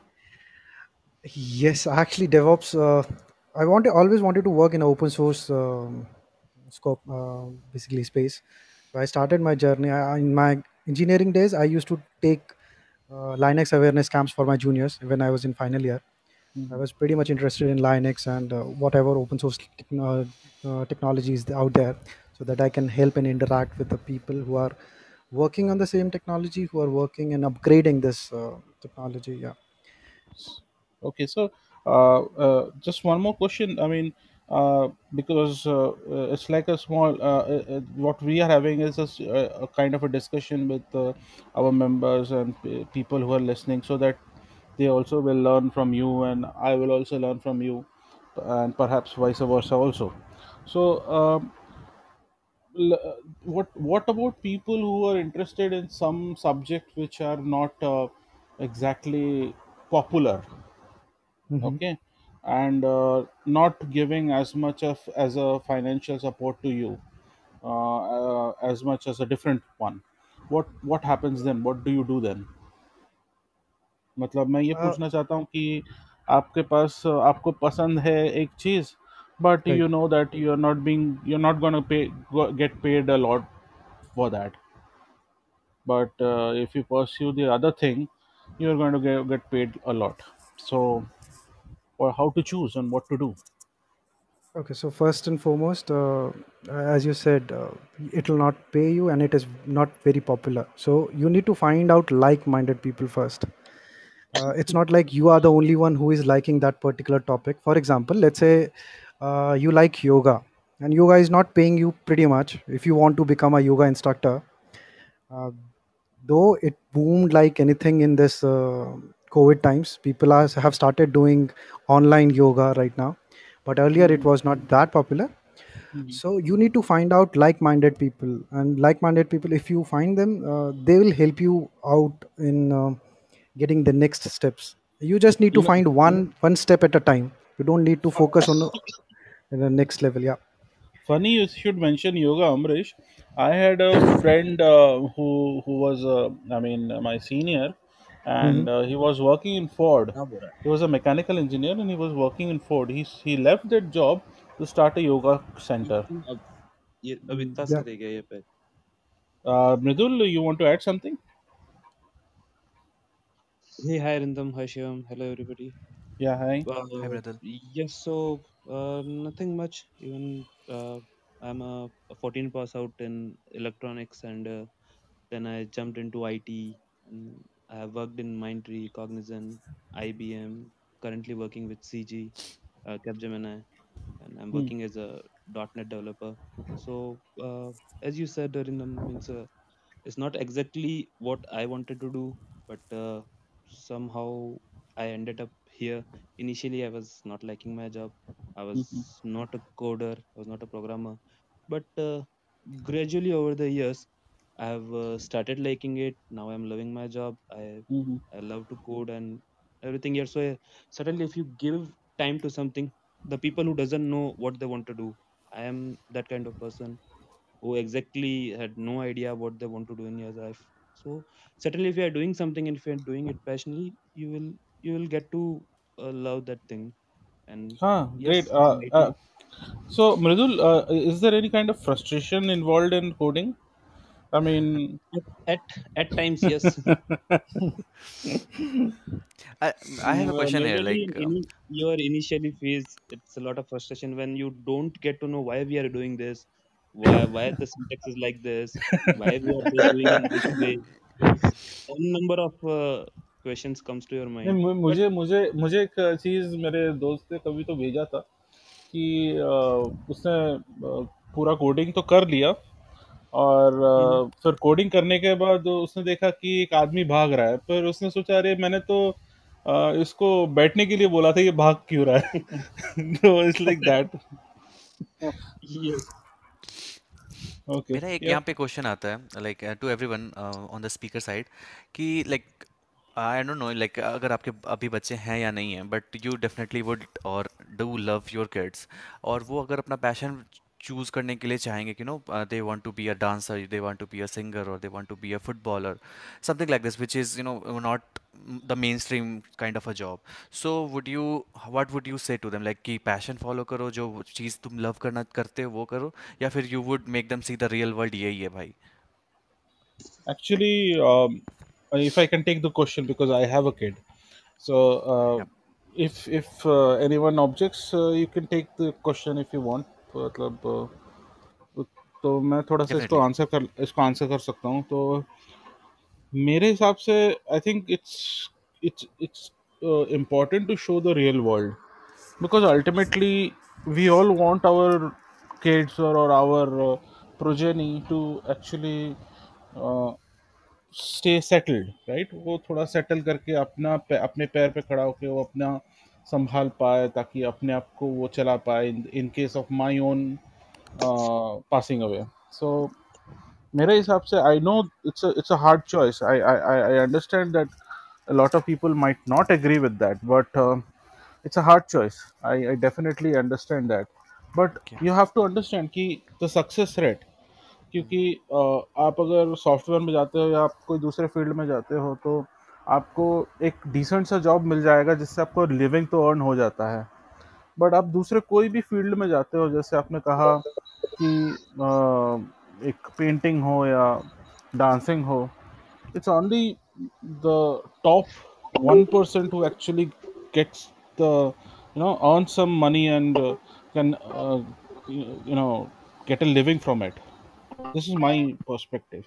Yes, actually, DevOps. Uh, I wanted always wanted to work in an open source um, scope, uh, basically space. So I started my journey I, in my engineering days. I used to take uh, Linux awareness camps for my juniors when I was in final year. I was pretty much interested in Linux and uh, whatever open source techno- uh, technologies out there, so that I can help and interact with the people who are working on the same technology, who are working and upgrading this uh, technology. Yeah. Okay, so uh, uh, just one more question. I mean, uh, because uh, uh, it's like a small. Uh, uh, uh, what we are having is a, s- a- a kind of a discussion with uh, our members and p- people who are listening, so that they also will learn from you, and I will also learn from you, and perhaps vice versa also. So um, l- uh, what what about people who are interested in some subject which are not uh, exactly popular, Hmm. okay, and uh, not giving as much of as a financial support to you, uh, uh, as much as a different one, what what happens then, what do you do then? मतलब मैं ये Uh, पूछना चाहता हूँ कि आपके पास आपको पसंद है एक चीज़, but right. You know that you are not being you are not gonna pay get paid a lot for that, but uh, if you pursue the other thing, you're going to get, get paid a lot. So, or how to choose and what to do? Okay, so first and foremost, uh, as you said, uh, it will not pay you and it is not very popular. So you need to find out like-minded people first. Uh, it's not like you are the only one who is liking that particular topic. For example, let's say uh, you like yoga, and yoga is not paying you pretty much. If you want to become a yoga instructor, uh, though it boomed like anything in this uh, COVID times, people are, have started doing online yoga right now, but earlier it Mhm, was not that popular. mhm. So you need to find out like-minded people, and like-minded people, if you find them, uh, they will help you out in uh, getting the next steps. You just need to You know, find one one step at a time. You don't need to focus on the next level. Yeah. funny you should mention yoga, Amrish. I had a friend uh, who who was, uh, I mean, uh, my senior, Hmm. and uh, he was working in Ford. हाँ बोल रहा He was a mechanical engineer, and he was working in Ford. He he left that job to start a yoga है center. तुम अब ये अब Mm. इतना सा Yeah. रह गया ये पे Uh, Mridul, you want to add something? hey hi Rindam hi Shivam hello everybody Yeah, hi. Hi, uh, Mridul. yes so uh, nothing much even uh, I'm a, a fourteen pass out in electronics and uh, then I jumped into I T and I have worked in Mindtree Cognizant I B M currently working with C G uh, Capgemini and I'm Hmm. working as a .NET developer so uh, as you said Rindam means uh, it's not exactly what I wanted to do, but uh, somehow I ended up here. Initially, I was not liking my job. I Mhm, was not a coder. I was not a programmer. But uh, gradually over the years, I have uh, started liking it. Now I'm loving my job. I mhm, I love to code and everything here. So uh, suddenly, if you give time to something, the people who doesn't know what they want to do, I am that kind of person who exactly had no idea what they want to do in your life. So certainly, if you are doing something and if you are doing it passionately, you will you will get to uh, love that thing. And huh, great. yes, Uh, in uh, I T, so, Mridul, uh, is there any kind of frustration involved in coding? I mean, at at, at times, yes. I I have a Uh, question here. majorly Like, in uh, any your initially phase, it's a lot of frustration when you don't get to know why we are doing this, why why the syntax is like this, why we are do- doing in this way. S- Some number of uh, questions comes to your नहीं, mind. मु- But मुझे मुझे मुझे एक चीज़ मेरे दोस्त ने कभी तो भेजा था कि अ, उसने अ, पूरा कोडिंग तो कर लिया, और mhm. अ, फिर कोडिंग करने के बाद उसने देखा कि एक आदमी भाग रहा है, फिर उसने सोचा अरे मैंने तो अ, इसको बैठने के लिए बोला था, ये भाग क्यों रहा है? तो it's like that. Yes. Okay, मेरा एक या. यहाँ पे क्वेश्चन आता है, like to everyone on the speaker side, कि like I don't know, like अगर आपके अभी बच्चे हैं या नहीं हैं, बट यू डेफिनेटली वुड और डू लव योर किड्स, और वो अगर अपना पैशन चूज करने के लिए चाहेंगे कि no they want to be a dancer, they want to be a singer, और they want to be a footballer, something like this, which is, you know, not the mainstream kind of a job. So would you, what would you say to them, like कि passion follow करो, जो चीज़ तुम love करना करते हो वो करो, या फिर you would make them see the real world, यही है भाई? Actually, um, if I can take the question, because I have a kid. So, uh, Yeah, if if uh, anyone objects, uh, you can take the question if you want. मतलब uh, तो मैं थोड़ा सा इसको definitely. Answer कर इसको answer कर सकता हूँ. तो मेरे हिसाब से I think it's it's it's important to show the real world, because ultimately we all want our kids, or, or our uh, progeny to actually uh, stay settled, right, वो थोड़ा सेटल करके अपना पे, अपने पैर पे खड़ा होके वो अपना संभाल पाए, ताकि अपने आप को वो चला पाए in case of my own passing away. So मेरे हिसाब से, I know it's it's a hard choice. I I I understand that a lot of people might not agree with that, but uh, it's a hard choice. I, I definitely understand that, but Okay. you have to understand कि the success rate, क्योंकि uh, आप अगर software में जाते हो या आप कोई दूसरे फील्ड में जाते हो तो आपको एक डिसेंट सा जॉब मिल जाएगा जिससे आपको लिविंग तो अर्न हो जाता है. बट आप दूसरे कोई भी फील्ड में जाते हो, जैसे आपने कहा कि uh, एक पेंटिंग हो या डांसिंग हो, it's only the top one percent who actually gets the, you know, earn some money and uh, can uh, you you know, get a living from it. This is my perspective.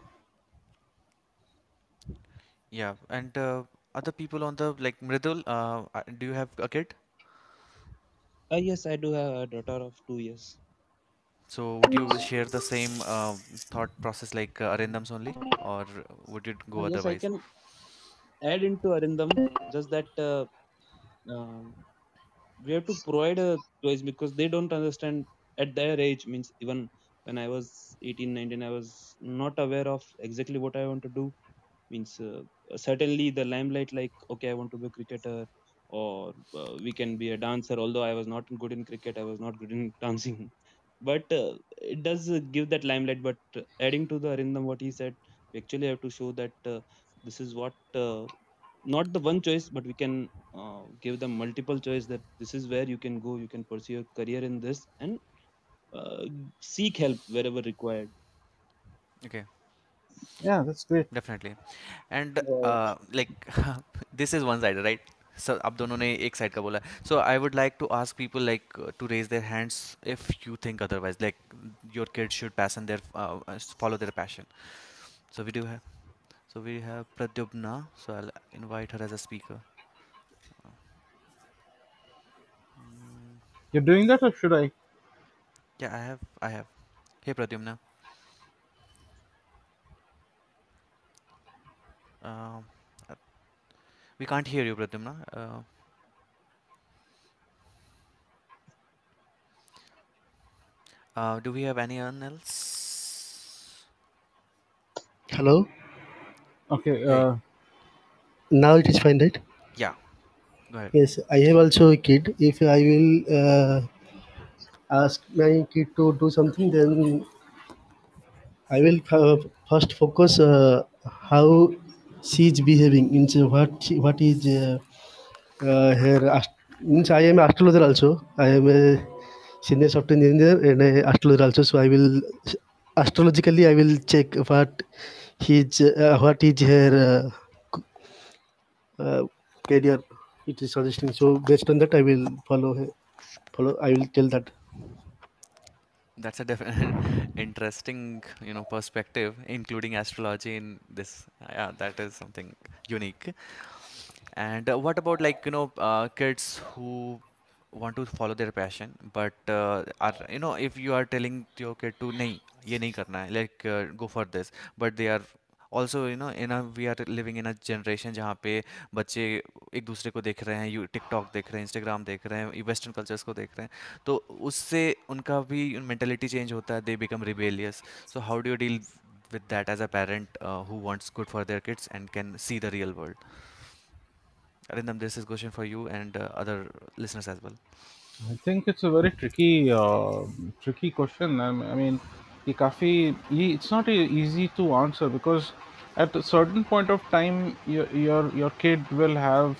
Yeah, and uh, other people on the like Mridul, uh, uh, do you have a kid? Uh, yes, I do have a daughter of two years. So would you share the same uh, thought process like uh, Arindam's only, or would it Uh, go yes, I otherwise? can add into Arindam, just that uh, um, we have to provide a choice because they don't understand at their age. Means even when I was eighteen, nineteen, I was not aware of exactly what I want to do. Means uh, certainly the limelight, like, okay, I want to be a cricketer, or uh, we can be a dancer. Although I was not good in cricket, I was not good in dancing. But uh, it does uh, give that limelight. But uh, adding to the Arindam, what he said, we actually have to show that uh, this is what uh, not the one choice, but we can uh, give them multiple choice, that this is where you can go, you can pursue your career in this, and uh, seek help wherever required. Okay, Yeah, that's great. definitely. And uh, like this is one sided, right? So अब दोनों ने एक side का बोला. So I would like to ask people like uh, to raise their hands if you think otherwise, like your kids should passion their uh, uh, follow their passion. So we do have so we have Pradyumna, so I'll invite her as a speaker. Mm, You're doing that, or should I? yeah, I have I have. Hey Pradyumna. Um, uh, we can't hear you, Pradyumna. Uh, uh, do we have anyone else? Hello. Okay. Hey, Uh, Now it is fine, right? yeah, go ahead. Yes, I have also a kid. If I will uh, ask my kid to do something, then I will uh, first focus uh, how she is behaving. Means what she, what is uh, uh, her ast- means I am astrologer also. I am a senior software engineer and a astrologer also. So I will astrologically I will check what his uh, what is her uh, uh, career it is suggesting. So based on that, I will follow her- follow. I will tell that. That's a definite interesting, you know, perspective, including astrology in this. Yeah, that is something unique. And uh, what about like, you know, uh, kids who want to follow their passion, but uh, are, you know, if you are telling your kid to, nahi, ye nahi karna hai, like uh, go for this, but they are also, you know, in a we are living in a generation जहाँ पे बच्चे एक दूसरे को देख रहे हैं, you TikTok देख रहे हैं, इंस्टाग्राम देख रहे हैं, वेस्टर्न कल्चर्स को देख रहे हैं, तो उससे उनका भी मेंटेलिटी चेंज होता है, they become rebellious. So how do you deal with that as a parent uh, who wants good for their kids and can see the real world? Arindam, this is question for you and uh, other listeners as well. I think it's a very tricky, uh, tricky question. I I mean, ये काफी ये it's not e- easy to answer, because at a certain point of time, your your your kid will have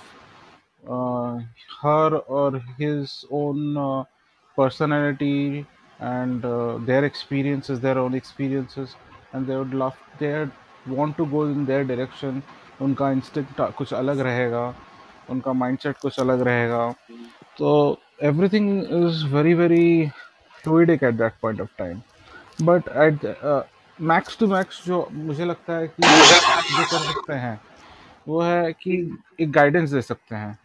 uh, her or his own uh, personality, and uh, their experiences, their own experiences, and they would love, they want to go in their direction. उनका instinct कुछ अलग रहेगा, उनका mindset कुछ अलग रहेगा. So everything is very very fluidic at that point of time. But at uh, max to max, जो मुझे लगता है कि आप जो कर सकते हैं वो है कि एक गाइडेंस दे सकते हैं.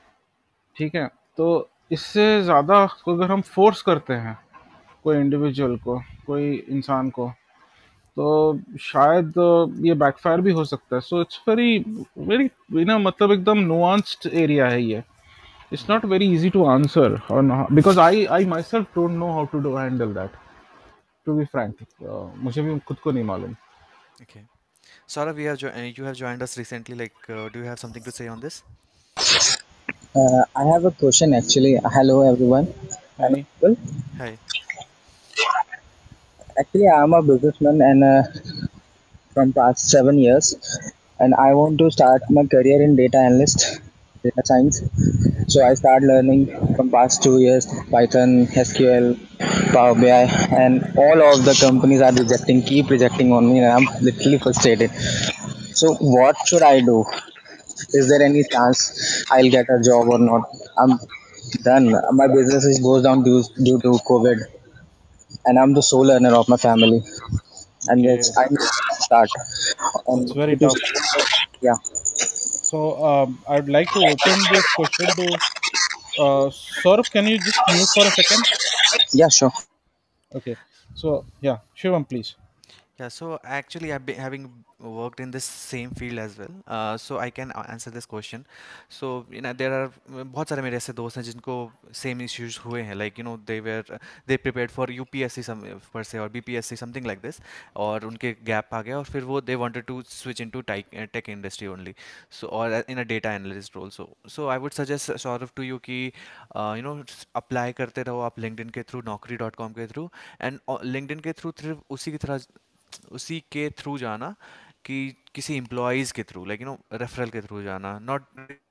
ठीक है, तो इससे ज़्यादा अगर हम फोर्स करते हैं कोई इंडिविजुअल को, कोई इंसान को, तो शायद अ, ये बैकफायर भी हो सकता है. So it's very very you know मतलब एकदम नुआंस्ड एरिया है ये. It's not very easy to answer on how, because I I myself don't know how to do handle that. To be frank, uh, मुझे भी खुद को नहीं मालूम. Okay. Saurav, you have, jo- uh, you have joined us recently. Like, uh, do you have something to say on this? Uh, I have a question actually. Hello everyone. Am I Hi. audible? Hi. Actually, I am a businessman and uh, from past seven years, and I want to start my career in data analyst, data science. So I start learning from past two years Python, S Q L, Power B I, and all of the companies are rejecting, keep rejecting on me, and I'm literally frustrated. So what should I do? Is there any chance I'll get a job or not? I'm done. My business is goes down due, due to COVID, and I'm the sole earner of my family. And Okay. yes, I need to start. It's And very due to, tough. yeah, So um, I'd like to open this question to uh, Saurabh. Can you just mute for a second? yeah, sure. Okay. So yeah, Shivam, please. Yeah, so actually, I've been having worked in this same field as well, uh, so I can a- answer this question. So you know, there are uh, बहुत सारे मेरे ऐसे दोस्त हैं जिनको same issues हुए हैं, like you know they were uh, they prepared for U P S C some per se or B P S C something like this, और उनके gap आ गया और फिर वो they wanted to switch into tech uh, tech industry only, so or uh, in a data analyst role. So so I would suggest sort of to you कि uh, you know apply करते रहो आप LinkedIn के through naukri dot com के through and uh, LinkedIn के through सिर्फ उसी की तरह उसी के थ्रू जाना कि किसी एम्प्लॉयज के through like you know referral के थ्रू जाना not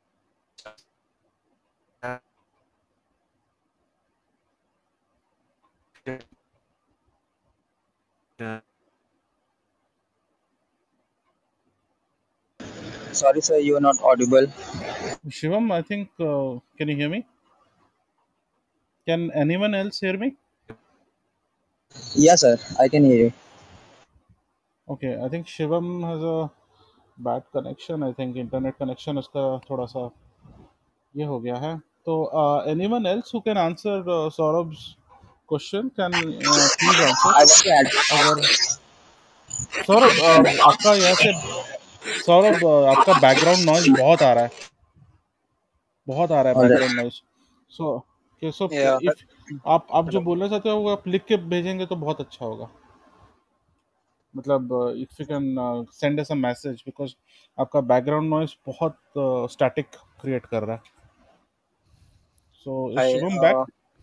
Sorry, sir, you are not audible. Shivam, I think. Uh, can you hear me? Can anyone else hear me? Yeah, sir, I can hear you. Okay. I think Shivam has a bad connection. I think internet connection उसका थोड़ा सा ये हो गया है. तो uh, anyone else who can answer uh, Saurabh's question can uh, please answer. I want to add. अगर Saurabh uh, आपका यहाँ से सौरभ uh, आपका बैकग्राउंड नॉइज बहुत आ रहा है बहुत आ रहा है All right. Background noise. So okay, so Yeah. if आप आप जो बोलना चाहते हो वो आप लिख के भेजेंगे तो बहुत अच्छा होगा. मतलब if you can send us a message because आपका बैकग्राउंड नॉइज बहुत स्टैटिक क्रिएट कर रहा है. So is I. Shivam back? Uh,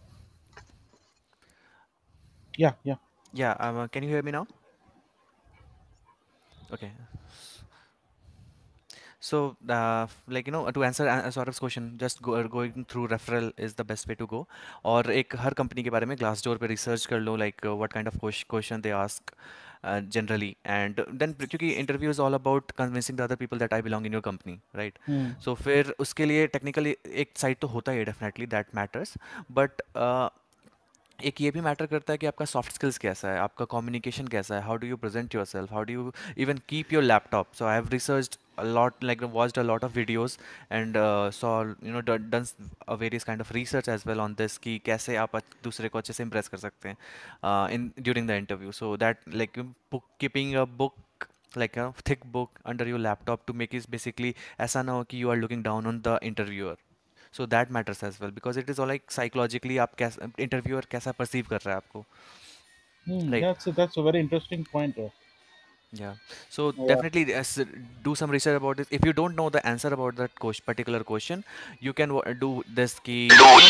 या या या can you hear me now okay So, uh, like you know, to answer a, a sort of question, just go, going through referral is the best way to go. और एक हर company के बारे में Glassdoor पे research कर लो, like uh, what kind of ques- question they ask uh, generally, and then क्योंकि interview is all about convincing the other people that I belong in your company, right? So फिर उसके लिए technically एक side तो होता ही है definitely that matters, but uh, एक ये भी मैटर करता है कि आपका सॉफ्ट स्किल्स कैसा है आपका कम्युनिकेशन कैसा है how do you present yourself how do you even keep your laptop so I have researched a lot like watched a lot of videos and uh, saw you know done, done s- a various kind of research as well on this कि कैसे आप अच्छ- दूसरे को अच्छे से impress कर सकते हैं uh, in during the interview so that like you book, keeping a book like a thick book under your laptop to make it basically ऐसा ना हो कि you are looking down on the interviewer so that matters as well because it is all like psychologically आप कैसा interviewer कैसा perceive कर रहा है आपको right that's that's a very interesting point. yeah so yeah. definitely yes, do some research about this if you don't know the answer about that ques- particular question you can wa- do this key you know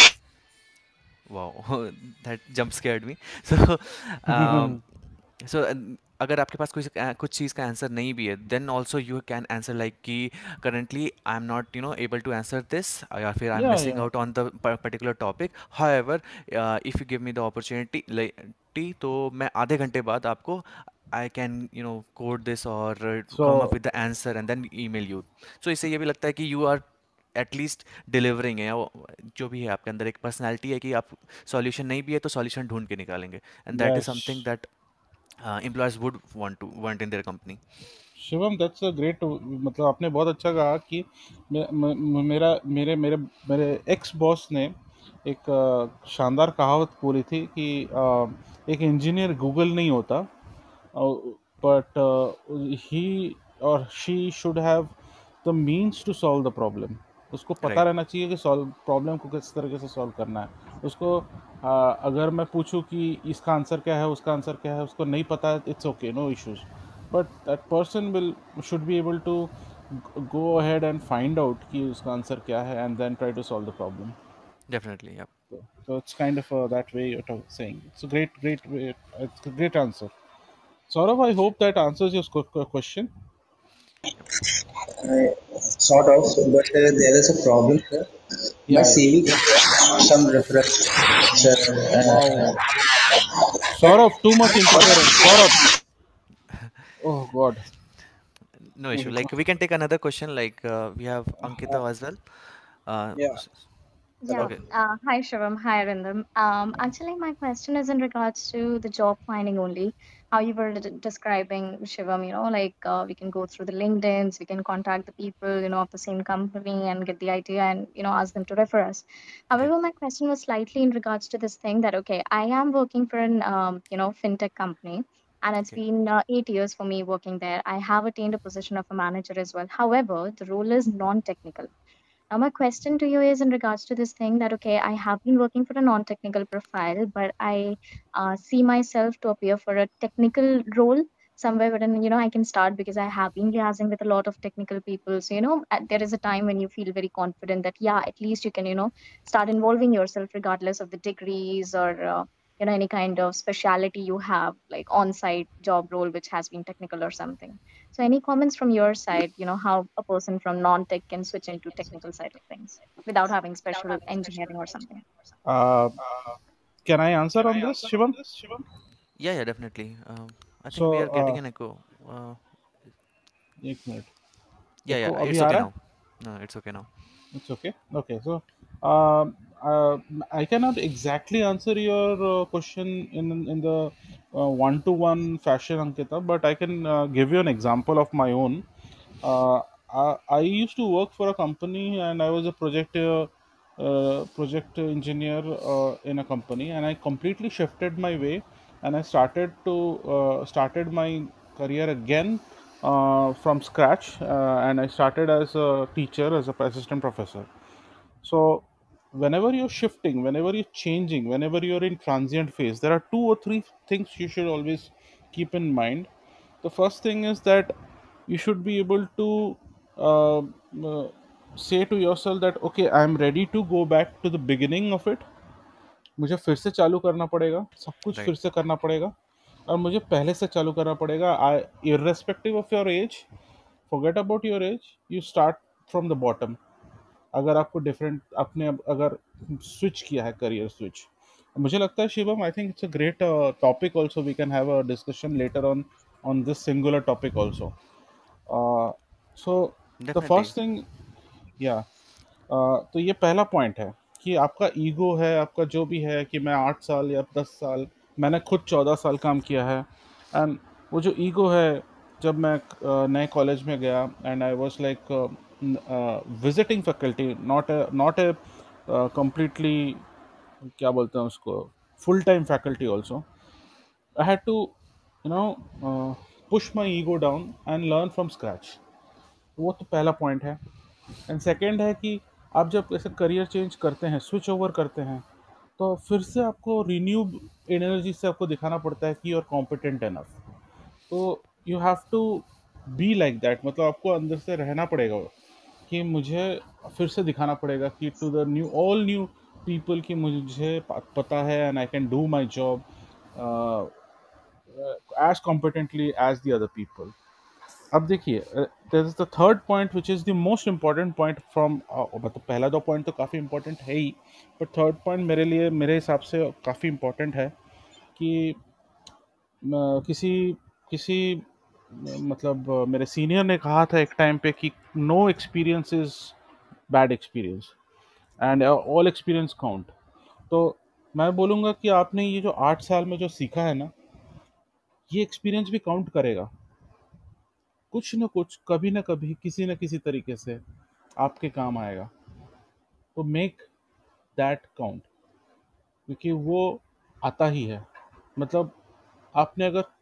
wow that jump scared me so um, so uh, अगर आपके पास कुछ अ, कुछ चीज़ का answer नहीं भी है then also you can answer like कि currently I am not you know able to answer this या फिर आई एम या मिसिंग या out on the particular topic however if you give me the opportunity तो मैं आधे घंटे बाद आपको I can you know code this और so come up with the answer and then email you so इससे ये भी लगता है कि यू आर एटलीस्ट डिलीवरिंग है वो जो भी है आपके अंदर एक पर्सनैलिटी है कि आप सॉल्यूशन नहीं भी है तो सॉल्यूशन ढूंढ के निकालेंगे and that is yes something that uh, employers would want to want in their company. Shivam that's a great. मतलब आपने बहुत अच्छा कहा कि मे, मे, मेरा मेरे मेरे मेरे एक्स बॉस ने एक अ, शानदार कहावत बोली थी कि अ, एक इंजीनियर गूगल नहीं होता, uh, but uh, he or she should have the means to solve the problem. उसको पता Right. रहना चाहिए कि सॉल्व प्रॉब्लम को किस तरीके से सॉल्व करना है उसको. uh, अगर मैं पूछूं कि इसका आंसर क्या है उसका आंसर क्या है उसको नहीं पता है, it's okay, no issues. But that person will should be able to go ahead and find out कि उसका आंसर क्या है and then try to solve the problem. Definitely. Yep. So, so it's kind of uh, that way you're talk- saying. It's a great, great way. It's a great answer. Saurav, I hope that answers your sco- que- question. Uh, sort of, but uh, there is a problem here. My Yeah, yeah. C V contains some reference. Uh, Wow. Saurav, too much interference. Saurav. Oh, God. No issue. Like we can take another question. Like uh, we have Uh, Ankita as well. Uh, yeah. s- s- Hello. Yeah. okay. Uh, hi, Shivam. Hi, Arindam. Um, actually, my question is in regards to the job finding only. How you were d- describing, Shivam, you know, like uh, we can go through the LinkedIn's, we can contact the people, you know, of the same company and get the idea and, you know, ask them to refer us. Okay. However, my question was slightly in regards to this thing that, okay, I am working for an, um, you know, fintech company. And it's Okay. been uh, eight years for me working there. I have attained a position of a manager as well. However, the role is non-technical. Now, my question to you is in regards to this thing that, okay, I have been working for a non technical profile, but I uh, see myself to appear for a technical role somewhere wherein, you know, I can start because I have been liaising with a lot of technical people. So, you know, at- there is a time when you feel very confident that, yeah, at least you can, you know, start involving yourself regardless of the degrees or, uh, you know, any kind of speciality you have, like on site job role, which has been technical or something. So any comments from your side, you know, how a person from non-tech can switch into technical side of things without having special engineering or something? Uh, can I answer on this, Shivam? Yeah. Yeah. Definitely. Um, I think we So, are getting uh, an echo. Uh, एक मिनट. yeah. Echo Yeah. अभी It's uh okay रहा है? now. No, it's okay now. It's okay. Okay. So, um, uh, I cannot exactly answer your uh, question in in the uh, one-to-one fashion, Ankita, but I can uh, give you an example of my own. Uh, I, I used to work for a company, and I was a project uh, uh, project engineer uh, in a company, and I completely shifted my way, and I started to uh, started my career again uh, from scratch, uh, and I started as a teacher, as a assistant professor. So whenever you're shifting, whenever you're changing, whenever you're in transient phase, there are two or three things you should always keep in mind. The first thing is that you should be able to uh, uh, say to yourself that okay, I am ready to go back to the beginning of it. मुझे फिर से चालू करना पड़ेगा, सब कुछ Right. फिर से करना पड़ेगा, और मुझे पहले से चालू करना पड़ेगा. आई irrespective of your age, forget about your age, you start from the bottom. अगर आपको डिफरेंट आपने अब अगर स्विच किया है, करियर स्विच, मुझे लगता है Shivam, I think it's a great topic also. We can have a discussion later on on this singular topic also. So the Definitely. First thing, या तो ये पहला पॉइंट है कि आपका ईगो है, आपका जो भी है कि मैं आठ साल, या दस साल, मैंने खुद चौदह साल काम किया है. एंड वो जो ईगो है, जब मैं uh, नए कॉलेज में गया, and I was like visiting faculty, not not a completely, क्या बोलते हैं उसको, full time faculty also. I had to you know push my ego down and learn from scratch. वो तो पहला पॉइंट है. एंड सेकेंड है कि आप जब ऐसे करियर चेंज करते हैं, स्विच ओवर करते हैं, तो फिर से आपको रिन्यूड एनर्जी से आपको दिखाना पड़ता है कि you are competent enough. So you have to be like that, मतलब आपको अंदर से रहना पड़ेगा कि मुझे फिर से दिखाना पड़ेगा कि to the new all new people कि मुझे प- पता है, and I can do my job as competently as the other people. अब देखिए, there is the third point which is the most important point from, मतलब पहला दो पॉइंट तो काफ़ी इंपॉर्टेंट है ही, बट थर्ड पॉइंट मेरे लिए, मेरे हिसाब से काफ़ी इंपॉर्टेंट है कि अ, किसी किसी अ, मतलब अ, मेरे सीनियर ने कहा था एक टाइम पे कि no experience is bad experience, and all experience count. तो मैं बोलूँगा कि आपने ये जो आठ साल में जो सीखा है ना, ये एक्सपीरियंस भी काउंट करेगा. कुछ न कुछ, कभी न कभी, किसी न किसी तरीके से आपके काम आएगा. तो मेक दैट काउंट, क्योंकि वो आता ही है. मतलब आपने अगर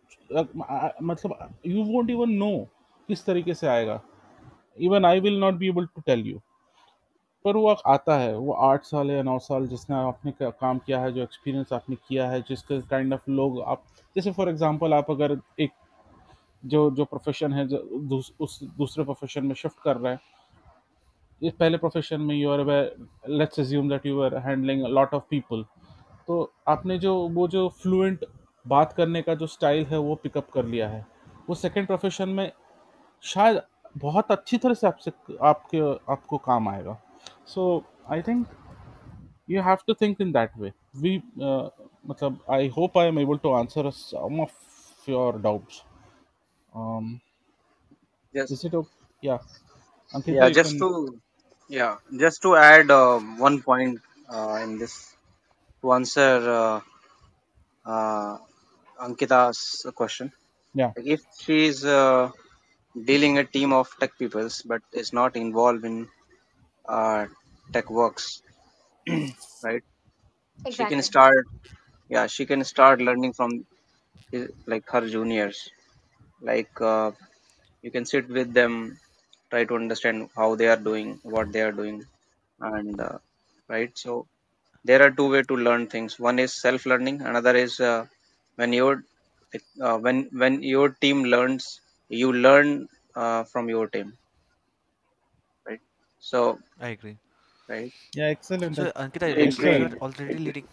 मतलब यू वोंट इवन नो किस तरीके से आएगा. Even I will not be able to tell you. पर वो आता है, वो आठ साल या नौ साल जिसने आपने का- काम किया है, जो एक्सपीरियंस आपने किया है, जिसके काइंड ऑफ लोग आप, जैसे फॉर एग्जांपल आप अगर एक जो जो प्रोफेशन है जो दूस, उस दूसरे प्रोफेशन में शिफ्ट कर रहे हैं, इस पहले प्रोफेशन में you are, let's assume that you are handling a lot of people, तो आपने जो वो जो फ्लुएंट बात करने का जो स्टाइल है वो पिकअप कर लिया है, वो सेकंड प्रोफेशन में शायद बहुत अच्छी तरह से आपसे आपके आपको काम आएगा. So I think you have to think in that way. We uh, matlab, I hope I am able to answer some of your doubts. um Yes. is it okay? Yeah, Ankita, Yeah. you Just can. to yeah, just to add uh, one point uh, in this to answer uh, uh, Ankita's question. Yeah. Like if she is uh, dealing a team of tech peoples but is not involved in uh, tech works, right? She can Exactly. start. Yeah, she can start learning from his, like her juniors. Like uh, you can sit with them, try to understand how they are doing, what they are doing, and uh, right. So there are two way to learn things. One is self learning. Another is uh, when your uh, when when your team learns, you learn uh, from your team, right? So I agree. right. Yeah, excellent. So, Ankita, It, like you Excellent. are already leading.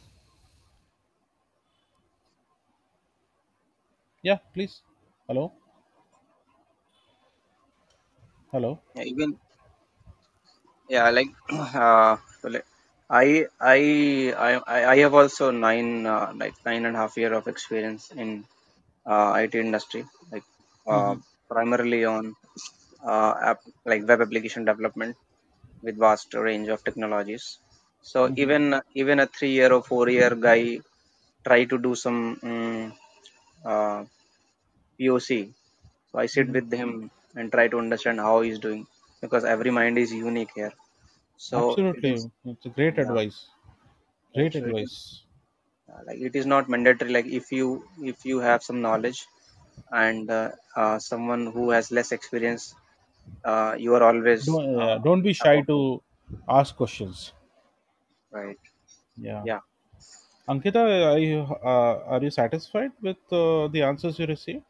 Yeah, please. Hello. Hello. yeah, even yeah, like uh, so like, I, I I I I have also nine uh, like nine and a half year of experience in uh, I T industry, like uh, Mm-hmm. primarily on uh, app, like web application development with vast range of technologies. So Mm-hmm. even even a three year or four year guy try to do some um, uh, P O C. So I sit Mm-hmm. with him and try to understand how he's doing because every mind is unique here. So it is Absolutely, it's a great yeah, advice. right. Great So it is advice. uh, like it is not mandatory. Like if you if you have some knowledge and uh, uh, someone who has less experience, uh, you are always Don't uh, uh, don't be shy above, to ask questions. right. Yeah. Yeah. Ankita, are you, uh, are you satisfied with uh, the answers you received?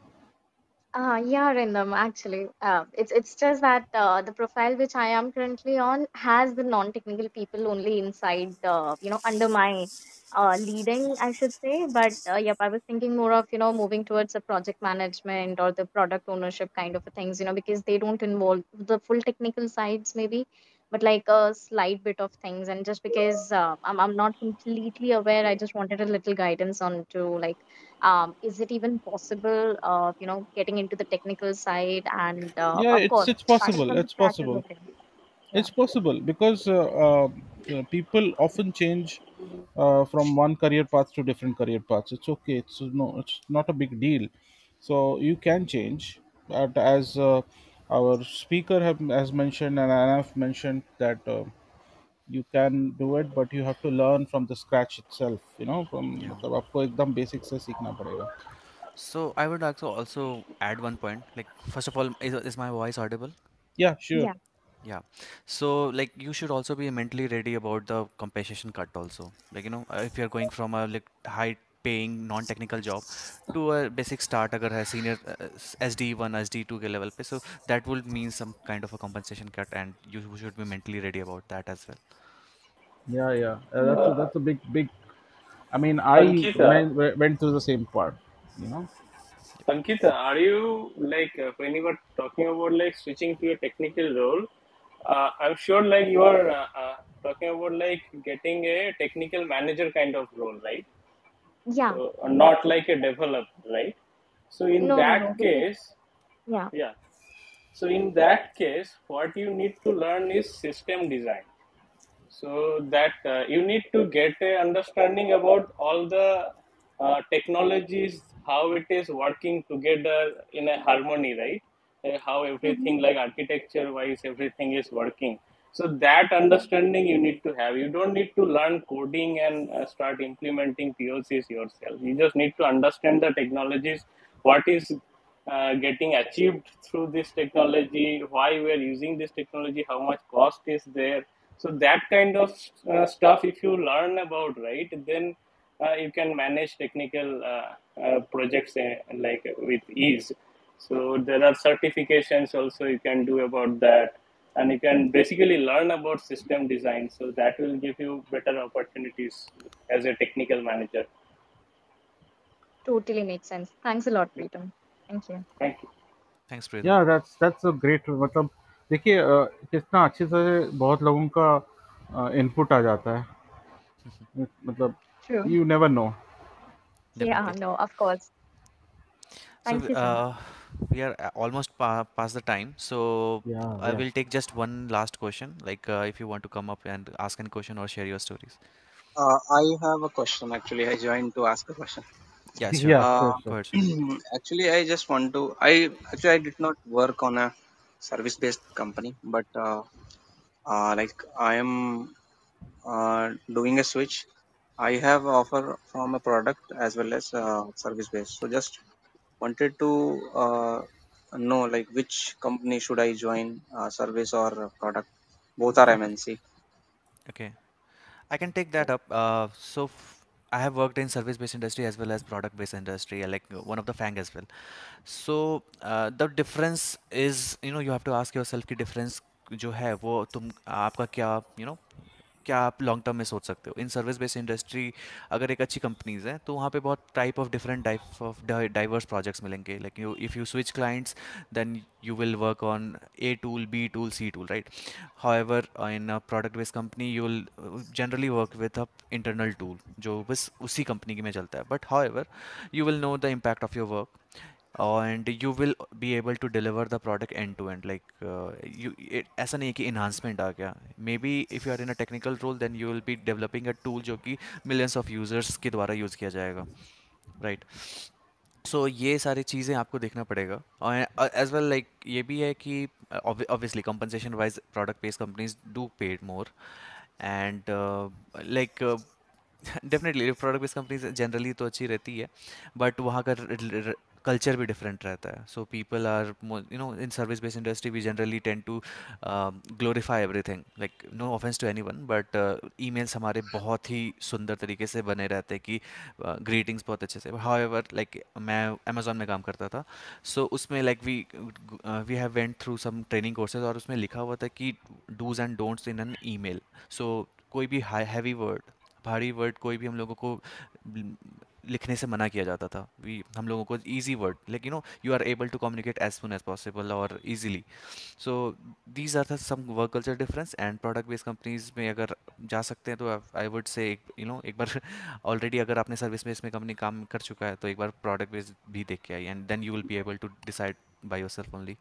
Uh, yeah, Rindam, actually, uh, it's it's just that uh, the profile which I am currently on has the non-technical people only inside, uh, you know, under my uh, leading, I should say. But uh, yep, I was thinking more of, you know, moving towards the project management or the product ownership kind of a things, you know, because they don't involve the full technical sides maybe, but like a slight bit of things. And just because uh, I'm I'm not completely aware, I just wanted a little guidance on to like um, is it even possible uh, you know getting into the technical side and uh, Yeah, of it's course it's starting possible. from the It's scratch is possible. okay. Yeah. It's possible because uh, uh, uh, people often change uh, from one career path to different career paths. It's okay. It's no, it's not a big deal. So you can change. But as uh, our speaker have, has mentioned and I have mentioned that uh, you can do it, but you have to learn from the scratch itself. You know, from Yeah. मतलब आपको एकदम basic से सीखना पड़ेगा. So I would also also add one point. Like first of all, is, is my voice audible? Yeah, sure. Yeah. Yeah. So like you should also be mentally ready about the compensation cut also. Like you know, uh, if you're going from a like high paying non-technical job to a basic start अगर है senior uh, S D one S D two के level पे, so that will mean some kind of a compensation cut and you should be mentally ready about that as well. Yeah, yeah. Uh, that's a, that's a big big. I mean, I Ankita, went went through the same part. You know. Ankita, are you like uh, when you were talking about like switching to a technical role? Uh, I'm sure like you are uh, uh, talking about like getting a technical manager kind of role, right? Yeah. So uh, not like a developer, right? So in No, no, no, that because case, yeah. yeah. So in that case, what you need to learn is system design. So that uh, you need to get a understanding about all the uh, technologies, how it is working together in a harmony, right? Uh, how everything Hmm. like architecture wise, everything is working. So that understanding you need to have. You don't need to learn coding and uh, start implementing P O Cs yourself. You just need to understand the technologies, what is uh, getting achieved through this technology, why we are using this technology, how much cost is there. So that kind of uh, stuff, if you learn about, right, then uh, you can manage technical uh, uh, projects uh, like with ease. So there are certifications also you can do about that, and you can basically learn about system design. So that will give you better opportunities as a technical manager. Totally makes sense. Thanks a lot, Preetam. Thank you. Thank you. Thanks, Pritham. या that's that's a great मतलब देखिए अ, कितना अच्छे से बहुत लोगों का input आ जाता है मतलब True. You never know Yeah, Definitely. no, of course. So Thank w- you so much. uh, we are uh, almost pa past the time. So या I या will take just one last question. Like uh, if you want to come up and ask any question or share your stories. Uh, I have a question actually. I joined to ask a question. Yeah, sure. या Uh, sure Go sure ahead, Shivam. actually, I just want to. I actually I did not work on a service-based company, but uh, uh, like I am uh, doing a switch. I have offer from a product as well as uh, service-based. So just wanted to uh, know like which company should I join, uh, service or product? Both are M N C. Okay. I can take that up. Uh, so f I have worked in service-based industry as well as product-based industry, uh, like uh, one of the FANG as well. So uh, the difference is, you know, you have to ask yourself कि difference जो है वो तुम आपका क्या, you know, क्या आप long term में सोच सकते हो इन सर्विस बेस्ड इंडस्ट्री अगर एक अच्छी कंपनीज है तो वहाँ पे बहुत type of different type of diverse projects मिलेंगे like you if you switch clients then you will work on A tool, B tool, C tool, right? However, uh, in a product-based company, you will uh, generally work with a internal tool जो बस उसी company की में चलता है. But however, you will know the impact of your work and you will be able to deliver the product end to end like uh, you it, ऐसा नहीं है कि enhancement आ गया maybe if you are in a technical role then you will be developing a tool जो कि millions of users के द्वारा यूज़ किया जाएगा राइट सो ये सारी चीज़ें आपको देखना पड़ेगा और एज वेल लाइक ये भी है कि obviously compensation wise product based companies do paid more and like definitely product based companies generally तो अच्छी रहती है बट वहाँ का कल्चर भी डिफरेंट रहता है so people are you know in service based industry we generally tend to glorify everything like no offence to anyone but emails हमारे बहुत ही सुंदर तरीके से बने रहते हैं कि ग्रीटिंग्स बहुत अच्छे से हाउएवर लाइक मैं अमेजोन में काम करता था सो उसमें like we we have went through some training courses और उसमें लिखा हुआ था कि dos and don'ts in an email so कोई भी हैवी वर्ड भारी वर्ड कोई भी हम लोगों को ल- लिखने से मना किया जाता था वी हम लोगों को easy word like you know you are able to communicate as soon as possible और easily so these are the some work culture difference and product based companies में अगर जा सकते हैं तो I would say you know एक बार already अगर आपने सर्विस बेस्ड में कंपनी काम कर चुका है तो एक बार प्रोडक्ट बेस्ड भी देख के I and then you will be able to decide by yourself only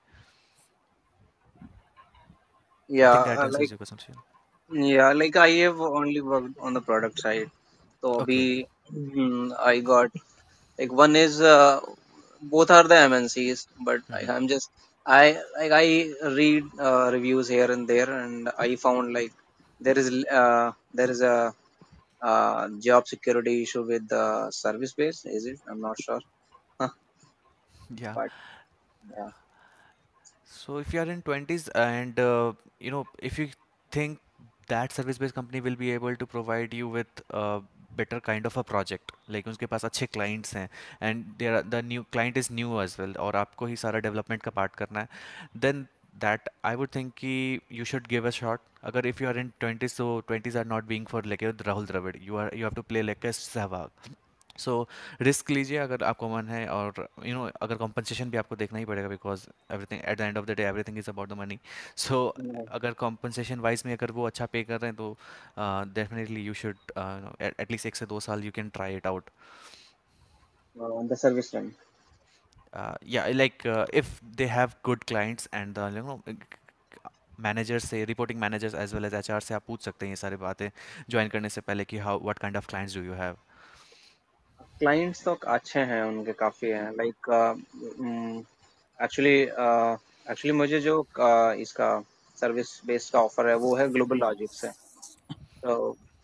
I Yeah, think that uh, like answers your question yeah, like I have only worked on the product side. So okay abhi, hmm, I got like one is uh, both are the M N Cs, but I, I'm just I like I read uh, reviews here and there, and I found like there is uh, there is a uh, job security issue with the service base. Is it? I'm not sure, या but yeah. So if you are in twenties and uh, you know if you think that service-based company will be able to provide you with a better kind of a project like उनके पास अच्छे clients हैं and there are, the new client is new as well और आपको ही सारा development का part करना है then that I would think कि you should give a shot अगर if you are in twenties so twenties are not being for like a Rahul Dravid you are you have to play like a Sehwag so risk लीजिए अगर आपको मन है और you you know know, अगर compensation भी आपको देखना ही पड़ेगा because everything at the end of the day everything is about the money so Yeah. अगर कॉम्पनसेशन वाइज में अगर वो अच्छा पे कर रहे हैं तो डेफिनेटली यू शुड एटलीस्ट एक से दो साल you can try it out Uh, on the service line. या like if they have good clients and the you know manager से reporting managers as well as H R से आप पूछ सकते हैं ये सारी बातें ज्वाइन करने से पहले कि how what kind of clients do you have Clients तो अच्छे हैं उनके काफी हैं like uh, mm, actually uh, actually मुझे जो uh, इसका सर्विस बेस्ड का ऑफर है वो है ग्लोबल लॉजिक से. तो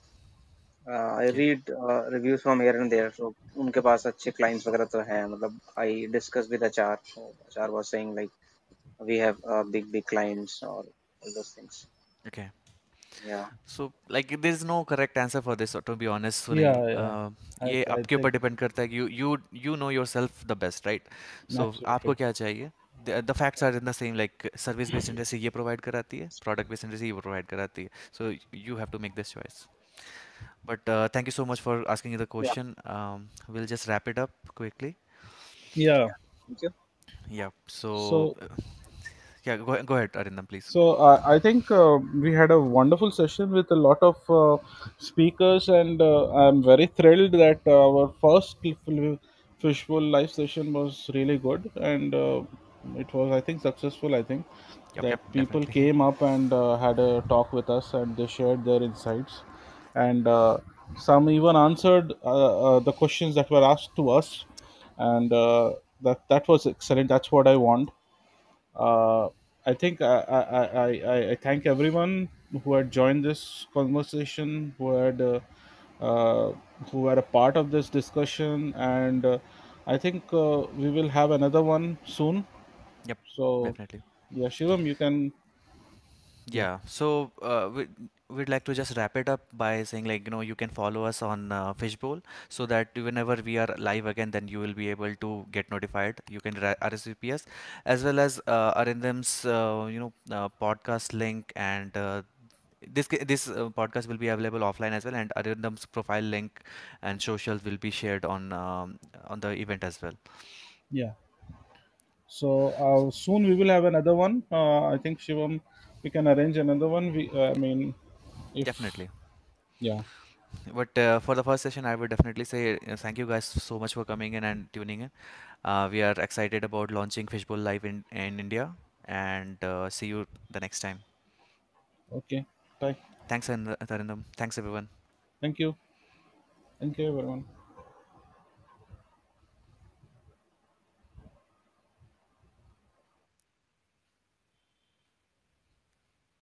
I Okay. Read reviews from here and there. So उनके पास अच्छे क्लाइंट्स वगैरह तो हैं. मतलब I discuss with HR. HR was saying like we have big big clients और ऑल दोस थिंग्स. Okay. या. So like there is no correct answer for this, to be honest, Sunil. Yeah, yeah. Uh, I ये I आपके ऊपर think depend करता है कि you you you know yourself the best, right? So आपको absolutely. क्या चाहिए? The, the facts are in the same, like service based industry ये provide कराती है, product based industry ये provide कराती है. So you have to make this choice. But uh, thank you so much for asking the Yeah. question. Um, we'll just wrap it up quickly. Yeah. Thank you. Yeah. So So uh, yeah, go go ahead, Arindam, please. So uh, I think uh, we had a wonderful session with a lot of uh, speakers, and uh, I'm very thrilled that uh, our first f- fishbowl live session was really good, and uh, it was, I think, successful. I think Yep, that yep, people definitely. came up and uh, had a talk with us, and they shared their insights, and uh, some even answered uh, uh, the questions that were asked to us, and uh, that that was excellent. That's what I want. uh, I think I, I, I, I I thank everyone who had joined this conversation, who had uh, uh, who were a part of this discussion, and uh, I think uh, we will have another one soon. Yep, So, definitely. yeah, Shivam, you can, yeah, Yeah, so uh, we, we'd like to just wrap it up by saying, like, you know, you can follow us on uh, Fishbowl so that whenever we are live again, then you will be able to get notified. You can ra- R S V P us as well as uh, Arindam's, uh, you know, uh, podcast link, and uh, this ca- this uh, podcast will be available offline as well, and Arindam's profile link and socials will be shared on um, on the event as well. yeah. So uh, soon we will have another one. Uh, I think Shivam, we can arrange another one. We, uh, I mean, if, Definitely. yeah, But uh, for the first session, I would definitely say uh, thank you guys so much for coming in and tuning in. Uh, we are excited about launching Fishbowl Live in, in India, and uh, see you the next time. okay, bye. Thanks, Arindam. Thanks, everyone. Thank you. Thank you, everyone.